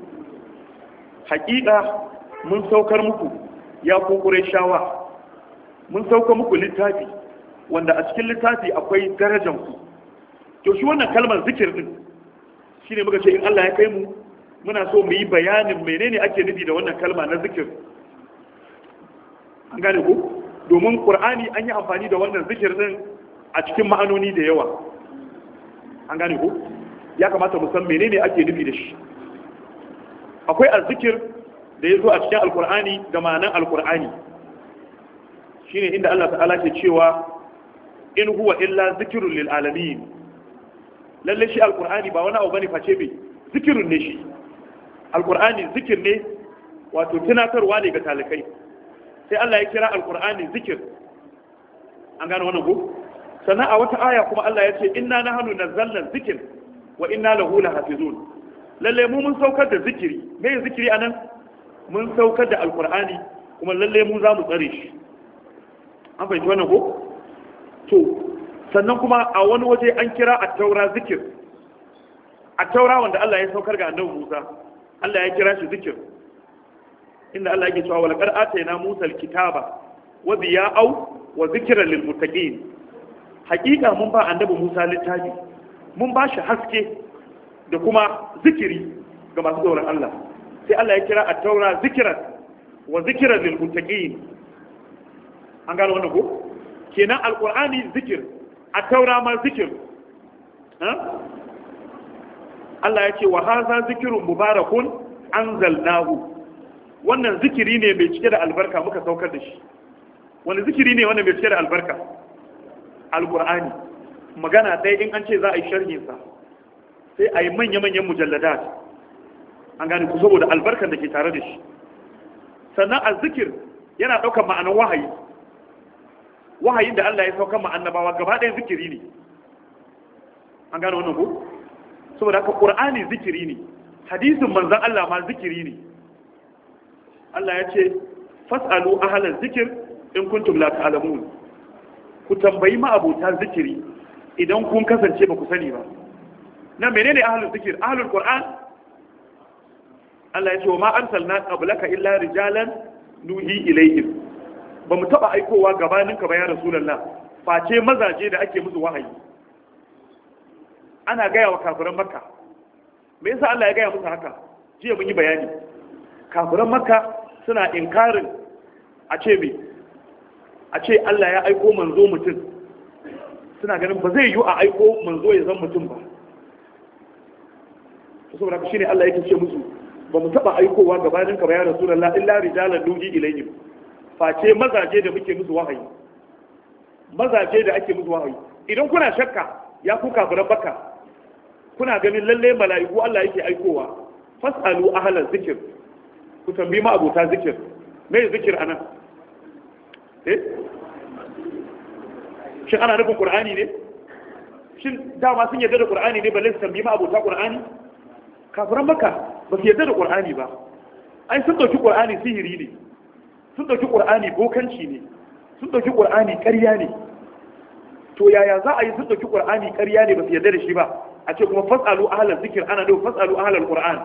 haqiqa mun saukar muku ya kokure shawa mun sauka muku littafi wanda a cikin littafi akwai darajar ku to shi wannan kalmar zikir din shine muka ce in Allah ya kai mu muna so mu yi bayanin menene ake nufi da wannan kalma na zikir an gane ku domin qur'ani an yi amfani da wannan zikir din a cikin ma'anoni da yawa an gane ku ya kamata mu san menene ake nufi da shi akwai azzikir da ya zo a cikin alqur'ani da ma'anan alqur'ani shine inda Allah ta'ala ke cewa in huwa illa zikrun lil alamin lalle shi alqur'ani ba wani abu bane face bai zikirun ne shi alqur'ani zikir ne wato tunatarwa ne ga talikai sai Allah ya kira alqur'ani zikir an gane wannan ko sannan a wata aya kuma Allah ya ce inna nahnu nazzalna zikr wa inna lahu lahafizun lalle mu mun saukar da zikiri me zikiri anan mun saukar da alqur'ani kuma lalle mu za mu tsare shi an fahimci wannan ko to sannan kuma a wani waje an kira at-taura zikir at-taura wanda Allah ya saukar ga annabi Musa Allah ya kira shi zikir inda Allah yake cewa walaqad atayna Musa al-kitaba wa diya'u wa zikran lil muttaqin hakika mun ba annabi Musa littafi mun ba shi haske da kuma zikiri ga masu tsoron Allah sai Allah ya kira at-taura zikran wa zikran lil muttaqin an gano wannan ko kenan alqur'ani zikir at-taura ma zikir ha Allah ya ce wa hadha zikrun mubarakun anzalnahu wannan zikiri ne mai cike da albarka muka saukar da shi wani zikiri ne wannan mai cike da albarka alqur'ani magana dai in an ce za a yi sharhin sa sai a yi manya-manyan mujalladat an gane ku saboda albarkan da ke tare da shi sannan azzikir yana daukar ma'anar wahayi wahayin da Allah ya saukar ma annabawa gaba ɗaya zikiri ne an gane wannan ko saboda haka qur'ani zikiri ne hadisin manzon Allah ma zikiri ne Allah ya ce fas'alu ahlal zikr in kuntum la ta'lamun ku tambayi ma abota zikiri idan kun kasance ba ku sani ba nan menene ahlul zikr ahlul qur'an Allah ya ce wa ma arsalna qablaka illa rijalan nuhi ilayhim ba mu taba aikowa gabaninka ba ya rasulullah face mazaje da ake musu wahayi ana gaya wa kafiran makka me yasa Allah ya gaya musu haka jiya mun yi bayani kafiran makka suna inkarin a ce me a ce Allah ya aiko manzo mutum suna ganin ba zai yi a aiko manzo ya zan mutum ba saboda shi ne Allah yake ce musu ba mu taba aikowa gabanin ka ba ya rasulullah illa rijalan nuhi ilayhim face mazaje da muke musu wahayi mazaje da ake musu wahayi idan kuna shakka ya ku kafiran makka kuna ganin lalle mala'iku Allah yake aikowa fasalu ahlal zikr ku tambayi ma abota zikir me zikir anan eh shin ana nufin qur'ani ne shin dama sun yarda da qur'ani ne balle su tambayi ma abota qur'ani kafiran makka ba su yarda da qur'ani ba ai sun dauki qur'ani sihiri ne sun dauki qur'ani bokanci ne sun dauki qur'ani ƙarya ne to yaya za a yi sun dauki qur'ani ƙarya ne ba su yarda da shi ba a ce kuma fasalu ahlal zikr ana nufin fasalu ahlal qur'an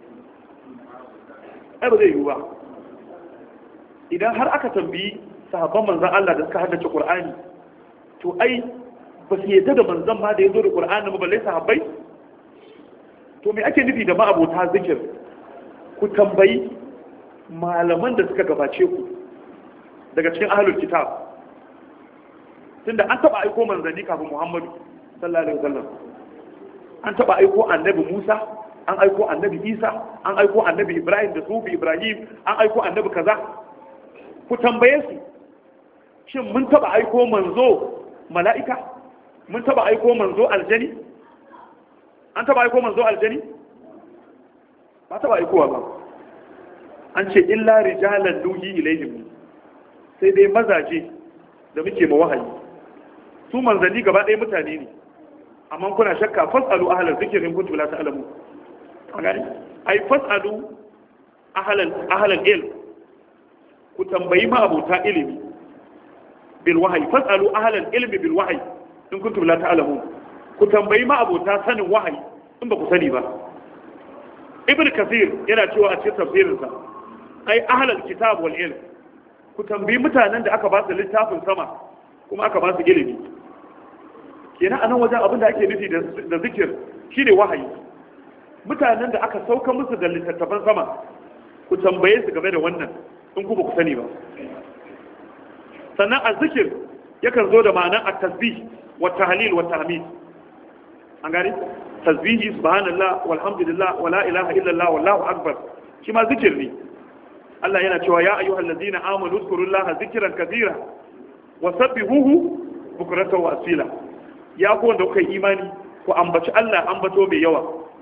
ai ba zai yiwu ba idan har aka tambayi sahabban manzan Allah da suka haddace Qur'ani to ai ba su yadda da manzan ma da ya zo da Qur'ani ba balle sahabbai to me ake nufi da ma'abota zikir ku tambayi malaman da suka gabace ku daga cikin ahlul kitab tunda an taba aiko manzanni kafin Muhammadu sallallahu alaihi wasallam an taba aiko annabi Musa an aiko annabi Isa an aiko annabi Ibrahim da sufi Ibrahim an aiko annabi kaza ku tambaye su shin mun taba aiko manzo mala'ika mun taba aiko manzo aljani an taba aiko manzo aljani ba taba aikowa ba an ce illa rijalan nuhi ilayhim sai dai mazaje da muke ma wahayi su manzanni gaba ɗaya mutane ne amma kuna shakka fasalu ahlal zikri in kuntum la ta'lamun gani ai fasalu ahlal ahlal ilm ku tambayi ma abota ilimi bil wahyi fasalu ahlal ilmi bil wahyi in kuntum la ta'lamun ku tambayi ma abota sanin wahayi in ba ku sani ba ibn kathir yana cewa a cikin tafsirinsa ai ahlal kitab wal ilm ku tambayi mutanen da aka ba su littafin sama kuma aka ba su ilimi kenan anan wajen abin da ake nufi da zikir shine wahayi mutanen da aka sauka musu da littattafan sama ku tambaye su game da wannan in ku ba ku sani ba sannan azzikir yakan zo da ma'anar at-tasbih wa tahlil wa tahmid an gani tasbihi subhanallah walhamdulillah wala ilaha illallah wallahu akbar shi ma zikir ne Allah yana cewa ya ayyuhal ladina amanu zkurullaha zikran katira wa sabbihuhu bukratan wa asila ya ku wanda kuka imani ku ambaci Allah ambato mai yawa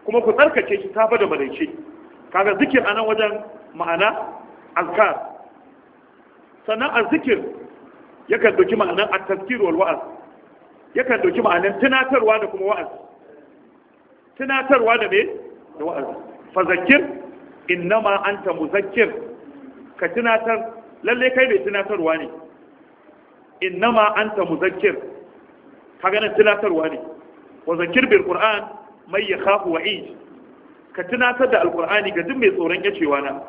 kuma ku tsarkake shi safa da maraice. Kaga zikir anan wajen ma'ana azkar. Sannan azzikir yakan dauki ma'anan at-tazkir wal wa'az, yakan dauki ma'anan tunatarwa da kuma wa'az. Tunatarwa da me da wa'az. Fa zakkir innama anta muzakkir, ka tunatar lalle kai mai tunatarwa ne. Innama anta muzakkir, kaga nan tunatarwa ne. Wa zakkir bil qur'an may yakhafu wa'id, ka tunatar da alqur'ani ga duk mai tsoron yacewa na.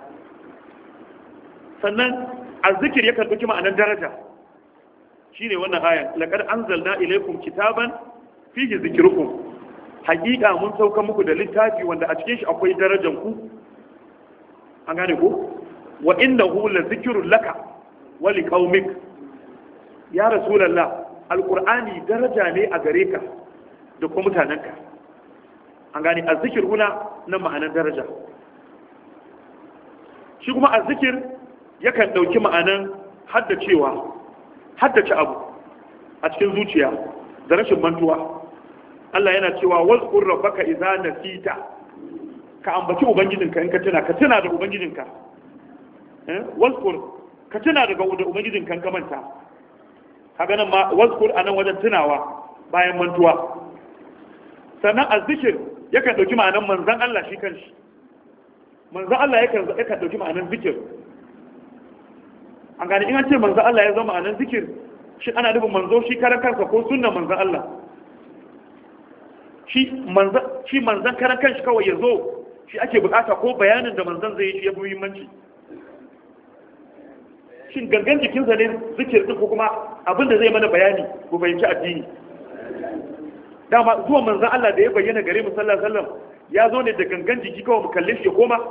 Sannan azzikir yakan dauki ma'anar daraja, shine wannan ayan laqad anzalna ilaykum kitaban fihi zikrukum, hakika mun sauka muku da littafi wanda a cikin shi akwai darajar ku. An gane ko? Wa innahu la zikrun laka wa liqaumik, ya rasulullah alqur'ani daraja ne a gare ka da kuma mutanenka. An gane azzikir huna na ma'anar daraja. Shi kuma azzikir yakan dauki ma'anan haddacewa, haddace abu a cikin zuciya da rashin mantuwa. Allah yana cewa wazkur rabbaka idza nasita, ka ambaci ubangijinka in ka tuna, ka tuna da ubangijinka. Eh wazkur, ka tuna daga ubangijinka in ka manta. Kaga nan ma wazkur anan wajen tunawa bayan mantuwa. Sannan azzikir yakan dauki ma'anan manzon Allah shi kanshi. Manzon Allah yakan yakan dauki ma'anan zikir. An gane in an ce manzon Allah ya zama ma'anan zikir, shi ana nufin manzo shi karan kansa ko sunnan manzon Allah. Shi manzan shi manzan karan kanshi kawai ya zo shi ake bukata ko bayanin da manzan zai yi shi ya fi muhimmanci. Shin gangan jikinsa ne zikir din ko kuma abin da zai mana bayani ko fahimci addini? Dama zuwa manzan Allah da ya bayyana gare mu sallallahu alaihi wasallam ya zo ne da gangan jiki kawai mu kalle shi ya koma?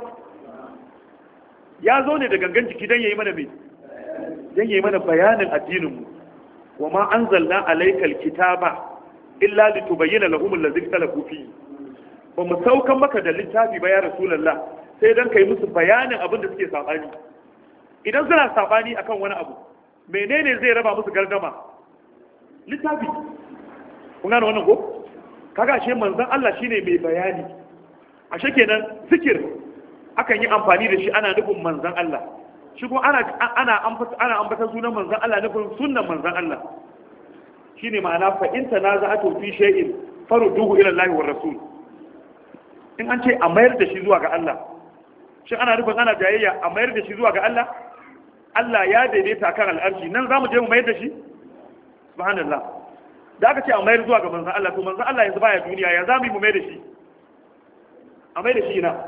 Ya zo ne da gangan jiki dan yayi mana me? Dan yayi mana bayanin addinin mu. Wa ma anzalna alaykal kitaba illa litubayyana lahum allazi ikhtalafu fihi, ba mu saukan maka da littafi ba ya rasulullah sai dan kai musu bayanin abin da suke sabani. Idan suna sabani akan wani abu, menene zai raba musu gardama? Littafi. Kun gane wannan ko? Kaga ashe manzon Allah shine mai bayani. Ashe kenan zikir akan yi amfani da shi ana nufin manzon Allah. Shi kuma ana ana ambata ana ambata sunan manzon Allah nufin sunnan manzon Allah. Shine ma'ana fa in tanaza'atu fi shay'in farudduhu ila Allah wa rasul. In an ce a mayar da shi zuwa ga Allah, shi ana nufin ana jayayya a mayar da shi zuwa ga Allah? Allah ya daidaita kan al'arshi, nan zamu je mu mayar da shi? Subhanallah. Da aka ce a mayar zuwa ga manzon Allah, to manzon Allah yanzu baya duniya, ya zamu yi mu mayar da shi? A mayar da shi ina?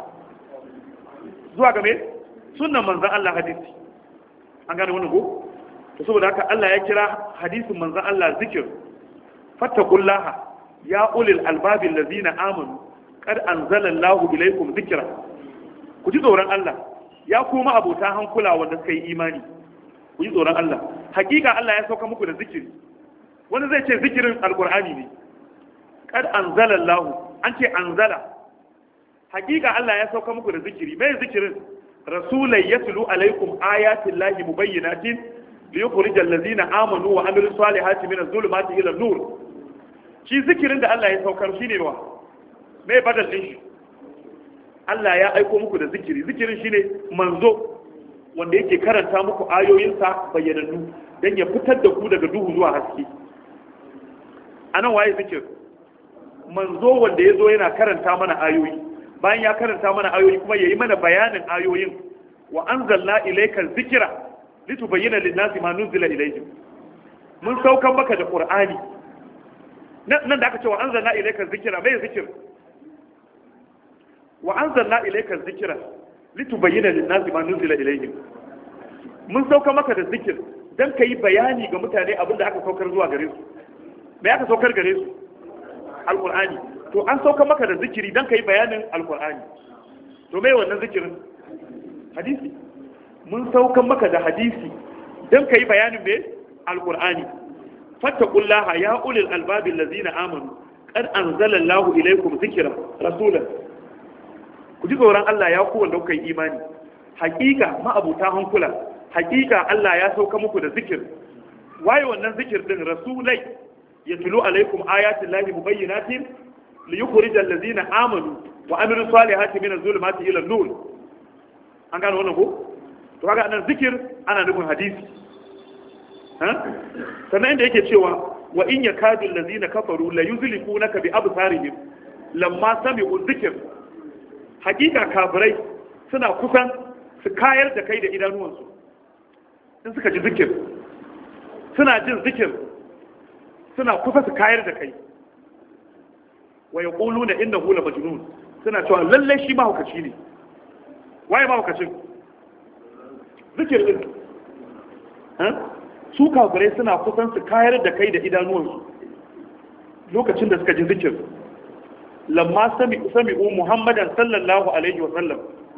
Zuwa ga me? Sunnan manzon Allah hadisi. An gane wannan ko? To saboda haka Allah ya kira hadisin manzon Allah zikir. Fattaqullaha ya ulil albabi allazina amanu qad anzalallahu ilaykum zikra. Ku ji tsoron Allah ya kuma abota hankula wanda suka yi imani. Ku ji tsoron Allah. Hakika Allah ya sauka muku da zikiri. Wani zai ce zikirin alqur'ani ne. Qad anzalallahu, an ce anzala. Hakika Allah ya sauka muku da zikiri. Me zikirin? Rasulai yatlu alaikum ayatin lahi mubayyinatin liyukhrijal ladina amanu wa amilus salihati minaz zulumati ila nur. Shi zikirin da Allah ya saukar shine wa me badal din shi? Allah ya aiko muku da zikiri. Zikirin shine manzo wanda yake karanta muku ayoyinsa bayyanannu dan ya fitar da ku daga duhu zuwa haske. Anan waye zikir? Manzo wanda yazo yana karanta mana ayoyi, bayan ya karanta mana ayoyi kuma yayi mana bayanin ayoyin. Wa anzalna ilayka dhikra litubayyana lin-nasi ma nuzila ilayhim. Mun saukan maka da Qur'ani. Nan da aka ce wa anzalna ilayka dhikra, mai zikir? Wa anzalna ilayka dhikra litubayyana lin-nasi ma nuzila ilayhim. Mun sauka maka da zikir dan kai bayani ga mutane abinda aka saukar zuwa gare su. Me aka saukar gare su? Al-Qur'ani. To an sauka maka da zikiri dan kai bayanin Al-Qur'ani. To me wannan zikirin? Hadisi. Mun sauka maka da hadisi dan kai bayanin me? Al-Qur'ani. Fattaqullaha ya ulil albabi allazina amanu qad anzalallahu ilaykum dhikra rasulan. Ku ji tsoron Allah ya ku wanda kuka yi imani. Hakika ma'abuta hankula, hakika Allah ya sauka muku da zikir. Waye wannan zikir din? Rasulai yatlu alaikum ayatin lahi mubayyinatin liyukhrijal ladina amanu wa amilu salihati min az-zulumati ila an-nur an gano wannan ko to kaga anan zikir ana nufin hadisi ha sannan inda yake cewa wa in yakadu allazina kafaru la yuzlikunaka bi absarihim lamma sami'u dhikr hakika kafirai suna kusan su kayar da kai da idanuwansu in suka ji zikir suna jin zikir suna kusa su kayar da kai wa yaquluna innahu la majnun suna cewa lalle shi mahaukaci ne waye mahaukacin zikir din su kafirai suna kusan su kayar da kai da idanuwansu lokacin da suka ji zikir lamma sami sami'u muhammadan sallallahu alaihi wa sallam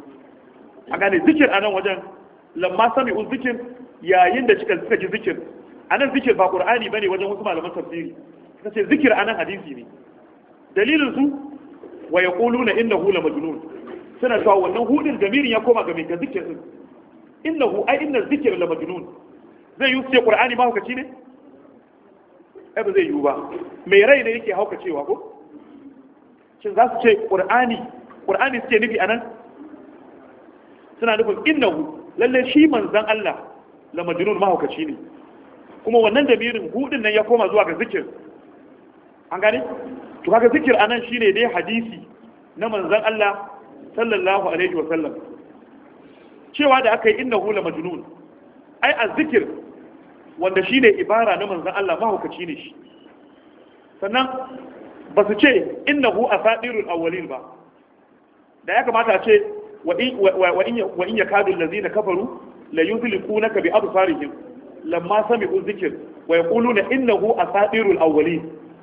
a gane zikir a nan wajen lamma sami'u zikir yayin da suka ji zikir a nan zikir ba ƙur'ani ba ne wajen wasu malaman tafsiri suka ce zikir a nan hadisi ne dalilin su wa ya ƙulu na inda hula majnun suna cewa wannan hudin damirin ya koma ga mai ga zikir din inda hu ai inda zikir la majnun zai yi su ce ƙur'ani ma haukaci ne ai ba zai yiwu ba mai rai ne yake haukacewa ko shin za su ce ƙur'ani ƙur'ani suke nufi a nan suna nufin innahu lalle shi manzan Allah la majnun mahaukaci ne kuma wannan damirin hudin nan ya koma zuwa ga zikir an gane to kaga zikir anan shine dai hadisi na manzan Allah sallallahu alaihi wa sallam cewa da aka yi innahu la majnun ai azzikir wanda shine ibara na manzan Allah mahaukaci ne shi sannan ba su ce innahu asadirul awwalin ba da ya kamata a ce wa in yakadu allazina kafaru la yuzliqunaka bi absarihim lamma sami'u dhikr wa yaquluna innahu asatirul awwalin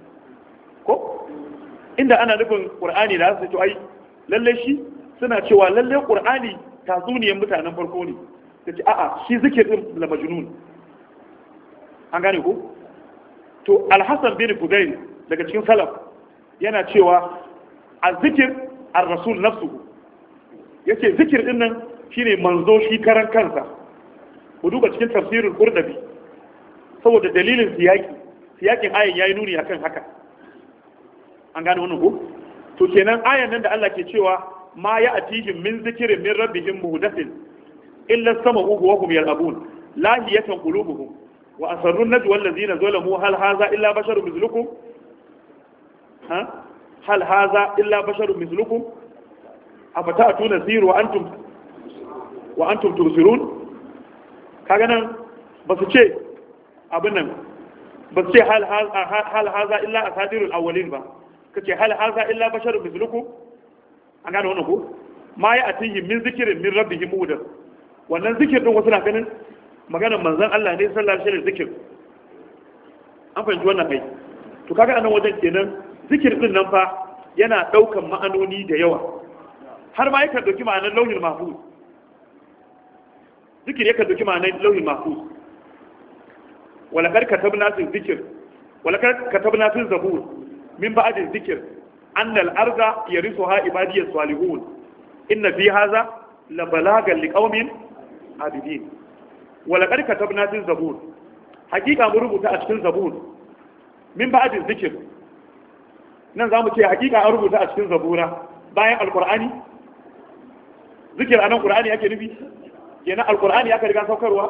ko inda ana nufin qur'ani da su ce ai lalle shi suna cewa lalle qur'ani tatsuniyan mutanen farko ne kace a'a shi zikir din la majnun an gane ko to al-hasan bin fudayl daga cikin salaf yana cewa az-zikr ar-rasul nafsuhu yace zikir din nan shine manzo shi karan kansa ku duba cikin tafsirul qurdabi saboda dalilin siyaki siyakin ayan yayi nuni akan haka an gane wannan ko to kenan ayan nan da Allah ke cewa ma ya atihim min zikrin min rabbihim muhdathin illa sama'u wa hum yal'abun lahiyatan qulubuhum wa asarru najwa allazina zalamu hal hadha illa basharun mithlukum ha hal hadha illa basharun mithlukum afata'tuna sir wa antum wa antum tubsirun kaga nan ba su ce abin nan ba su ce hal hal haza illa asadirul awwalin ba kace hal haza illa basharun mithlukum an gane wannan ko ma ya atihi min zikrin min rabbihim mudar wannan zikir din wasu na ganin maganar manzon Allah ne sallallahu alaihi wasallam zikir an fahimci wannan kai to kaga anan wajen kenan zikir din nan fa yana daukan ma'anoni da yawa har ma yakan dauki ma'anar lauhil mahfuz zikir yakan dauki ma'anar lauhil mahfuz wala kar katabna fi zikr wala kar katabna fi zabur min ba'd zikr anna al-arda yarithuha ibadiyas salihun inna fi hadha la balagan liqaumin abidin wala kar katabna fi zabur hakika mun rubuta a cikin zabur min ba'd zikr nan zamu ce hakika an rubuta a cikin zabura bayan alqur'ani zikir anan qur'ani yake nufi kenan alqur'ani ya ka riga saukarwa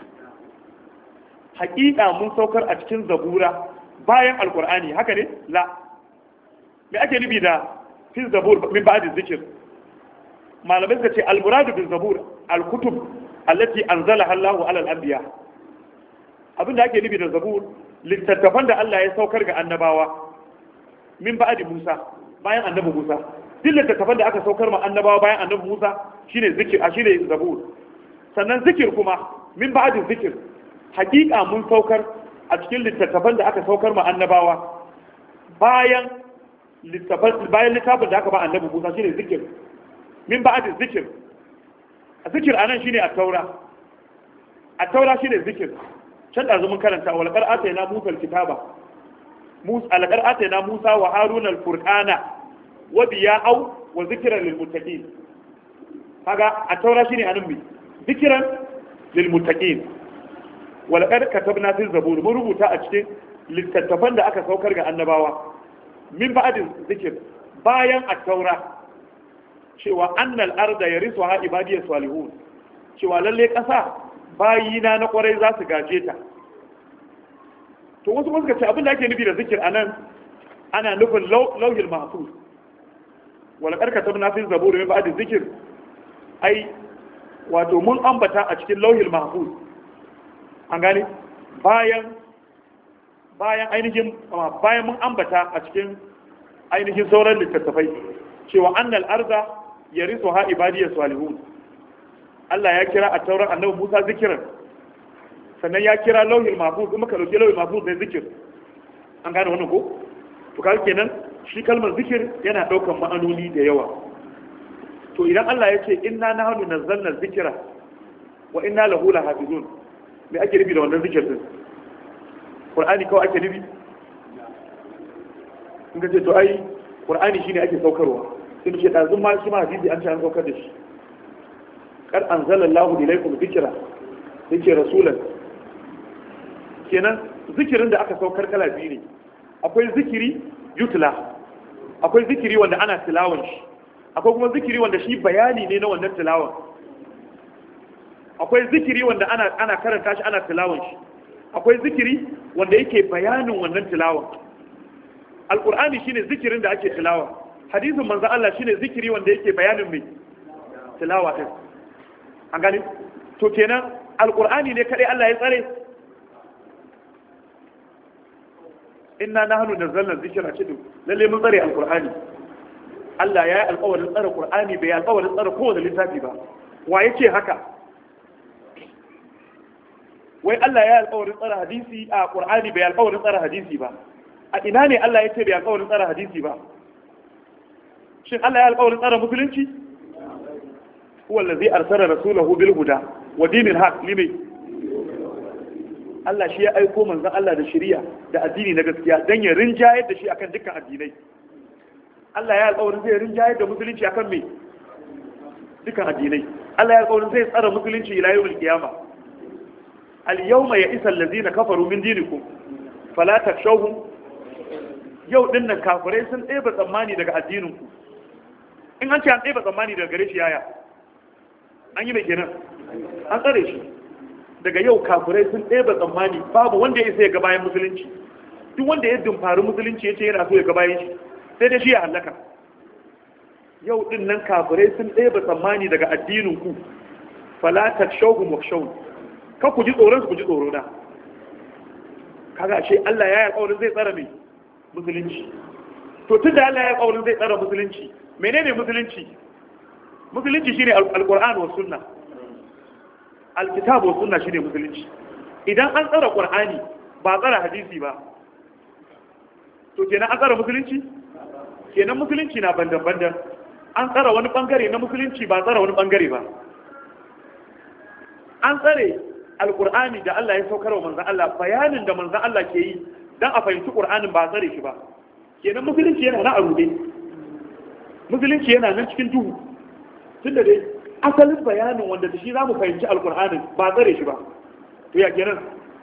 hakika mun saukar a cikin zabura bayan alqur'ani haka ne la me ake nufi da fi zabur min ba'd zikir malamai suka ce almuradu bil zabur alkutub allati anzalaha Allahu ala al-anbiya abinda ake nufi da zabur littattafan da Allah ya saukar ga annabawa min ba'd Musa bayan annabi Musa duk littattafan da aka saukar ma annabawa bayan annabi Musa shine zikir a shine zabur sannan zikir kuma min ba'd zikir hakika mun saukar a cikin littattafan da aka saukar ma annabawa bayan littafin bayan littafin da aka ba annabi Musa shine zikir min ba'd zikir a zikir anan shine at-taura at-taura shine zikir can da mun karanta wal qira'ata yana Musa al-kitaba Musa al-qira'ata yana Musa wa Haruna al-furqana wa biya'u wa zikran lil muttaqin kaga at-taura shine anan bi zikran lil muttaqin wal qad katabna fi zabur mun rubuta a cikin littattafan da aka saukar ga annabawa min ba'd zikir bayan at-taura cewa annal arda yarisuha ibadiyas salihun, cewa lalle ƙasa bayina na kwarai za su gaje ta. To wasu suka ce abin da ake nufi da zikir anan ana nufin lauhil mahfuz, wala karkata na fi zabur min ba'd zikir, ai wato mun ambata a cikin lauhil mahfuz, an gane bayan bayan ainihin bayan mun ambata a cikin ainihin sauran littattafai cewa annal arda yarisuha ibadiyas salihun. Allah ya kira a tauran annabi Musa zikiran, sannan ya kira lauhil mahfuz, kuma ka dauki lauhil mahfuz ne zikir, an gane wannan ko? To kaga kenan shi kalmar zikir yana daukan ma'anoni da yawa. To idan Allah ya ce inna nahnu nazzalna zikra wa inna lahu lahafizun, me ake nufi da wannan zikir din? Qur'ani kawai ake nufi? In ka ce to ai Qur'ani shine ake saukarwa, in ce dazun ma shi ma hadisi an ce an saukar da shi. Qad anzalallahu ilaykum dhikra, yake rasulan. Kenan zikirin da aka saukar kala biyu ne. Akwai zikiri yutla, akwai zikiri wanda ana tilawan shi, akwai kuma zikiri wanda shi bayani ne na wannan tilawan. Akwai zikiri wanda ana ana karanta shi ana tilawan shi, akwai zikiri wanda yake bayanin wannan tilawan. Alqur'ani shine zikirin da ake tilawa, hadisin manzo Allah shine zikiri wanda yake bayanin mai tilawa din. An gani? To kenan alqur'ani ne kadai Allah ya tsare? Inna nahnu nazzalna dhikra cidu, lalle mun tsare alqur'ani. Allah ya yi alƙawarin tsare qur'ani, bai alƙawarin tsare kowane littafi ba. Wa yake haka? Wai Allah ya yi alƙawarin tsare hadisi a qur'ani, bai alƙawarin tsare hadisi ba. A ina ne Allah ya ce bai alƙawarin tsare hadisi ba? Shin Allah ya yi alƙawarin tsare musulunci? Huwa allazi arsala rasulahu bil huda wa dinil haqq limi. Allah shi ya aiko manzon Allah da shari'a da addini na gaskiya dan ya rinjayar da shi akan dukkan addinai. Allah ya alƙawarin zai rinjayar da musulunci akan me? Dukkan addinai. Allah ya alƙawarin zai tsara musulunci ila yawmil qiyama. Al yawma ya'isa allazina kafaru min dinikum fala takshawhum. Yau din nan kafirai sun ɗeba tsammani daga addinin ku. In an ce an ɗeba tsammani daga gare shi yaya? An yi mai kenan? An tsare shi. Daga yau kafirai sun ɗeba tsammani, babu wanda ya isa ya ga bayan musulunci. Duk wanda ya dumfari musulunci ya ce yana so ya ga bayan shi, sai dai shi ya halaka. Yau din nan kafirai sun ɗeba tsammani daga addinin ku fala takshawhum wakshawun. Ka ku ji tsoron su, ku ji tsoro na. Kaga ashe Allah ya yi alƙawarin zai tsara mai musulunci. To tun da Allah ya yi alƙawarin zai tsara musulunci, menene musulunci? Musulunci shine alqur'ani wa sunna. Alkitabu wa sunna shine musulunci. Idan an tsara qur'ani ba tsara hadisi ba, to kenan an tsara musulunci? Kenan musulunci na bandan-bandan. An tsara wani bangare na musulunci ba tsara wani bangare ba. An tsare alqur'ani da Allah ya saukar wa manzon Allah, bayanin da manzon Allah ke yi dan a fahimci qur'anin ba tsare shi ba. Kenan musulunci yana na arude. Musulunci yana nan cikin duhu. Tunda dai asalin bayanin wanda da shi za mu fahimci alkur'anin ba tsare shi ba, to ya kenan?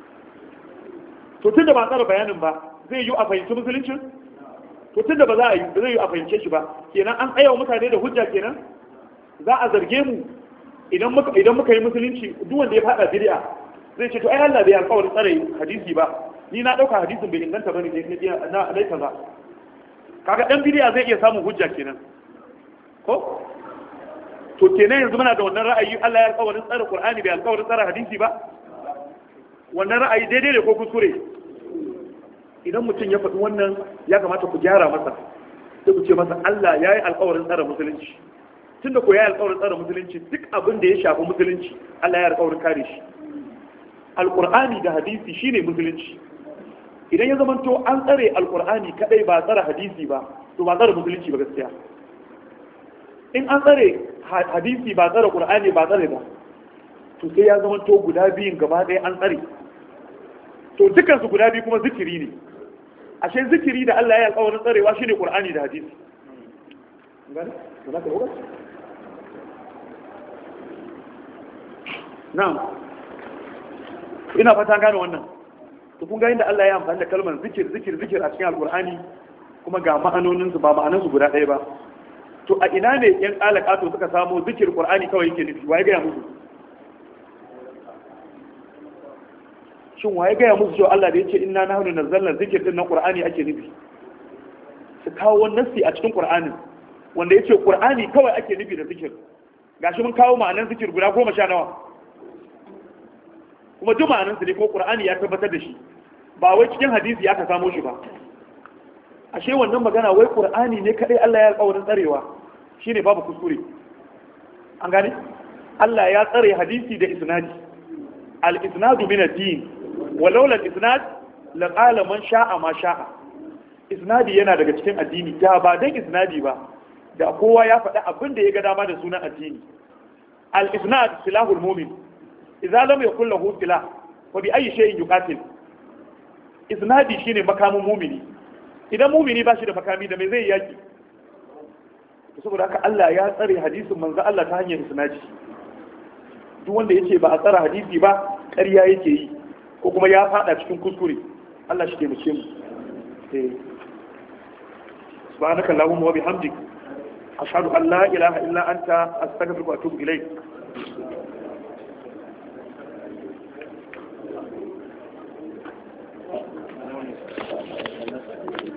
To tunda ba tsare bayanin ba zai yi a fahimci musuluncin? To tunda ba za a yi ba zai yi a fahimce shi ba, kenan an tsaya wa mutane da hujja kenan? Za a zarge mu idan muka idan muka yi musulunci, duk wanda ya fada bid'a zai ce to ai Allah bai alƙawarin tsare hadisi ba, ni na dauka hadisin bai inganta bane ne na dai kaza. Kaga dan bid'a zai iya samun hujja kenan, ko? To kenan yanzu muna da wannan ra'ayi Allah ya alƙawarin tsara Qur'ani bai alƙawarin tsara hadisi ba? Wannan ra'ayi daidai ne ko kuskure? Idan mutum ya faɗi wannan ya kamata ku gyara masa, sai ku ce masa Allah ya yi alƙawarin tsara musulunci. Tunda ko ya yi alƙawarin tsara musulunci, duk abin da ya shafi musulunci Allah ya yi alƙawarin kare shi. Alƙur'ani da hadisi shine musulunci. Idan ya zamanto an tsare Alƙur'ani kadai ba tsara hadisi ba, to ba tsara musulunci ba gaskiya. In an tsare hadisi ba tsare Qur'ani ba tsare ba, to sai ya zama to guda biyun gaba ɗaya an tsare. To dukan su guda biyu kuma zikiri ne. Ashe zikiri da Allah ya alƙawarin tsarewa shine Qur'ani da hadisi. Gani? Kana ka hoga? Na'am. Ina fata gane wannan. To kun ga inda Allah ya amfani da kalmar zikir zikir zikir a cikin Al-Qur'ani kuma ga ma'anonin su ba ma'anan su guda ɗaya ba. to a ina ne yan alaqato suka samu zikir qur'ani kawai yake nufi waye ga musu shin waye ga musu cewa Allah da yace inna nahnu nazzalna zikr din nan qur'ani ake nufi su kawo wannan nasi a cikin qur'anin wanda yace qur'ani kawai ake nufi da zikir gashi mun kawo ma'anan zikir guda goma sha nawa kuma duk ma'anan su ne ko qur'ani ya tabbatar da shi ba wai cikin hadisi aka samo shi ba ashe wannan magana wai qur'ani ne kadai Allah ya alƙawarin tsarewa shine babu kuskure an gane Allah ya tsare hadisi da isnadi al-isnadu min ad-din walau la isnad la qala man sha'a ma sha'a isnadi yana daga cikin addini da ba dan isnadi ba da kowa ya faɗa abin da ya ga dama da sunan addini al-isnad silahul mu'min idza lam yakul lahu silah wa bi ayyi shay'in yuqatil isnadi shine makamin mu'mini idan mu'mini ba shi da makami da me zai yaki saboda haka Allah ya tsare hadisin manzo Allah ta hanyar isnadi duk wanda yace ba a tsara hadisi ba ƙarya yake yi ko kuma ya fada cikin kuskure Allah shi ke mu ce mu eh subhanaka allahumma wa bihamdik ashhadu an la ilaha illa anta astaghfiruka wa atubu ilayk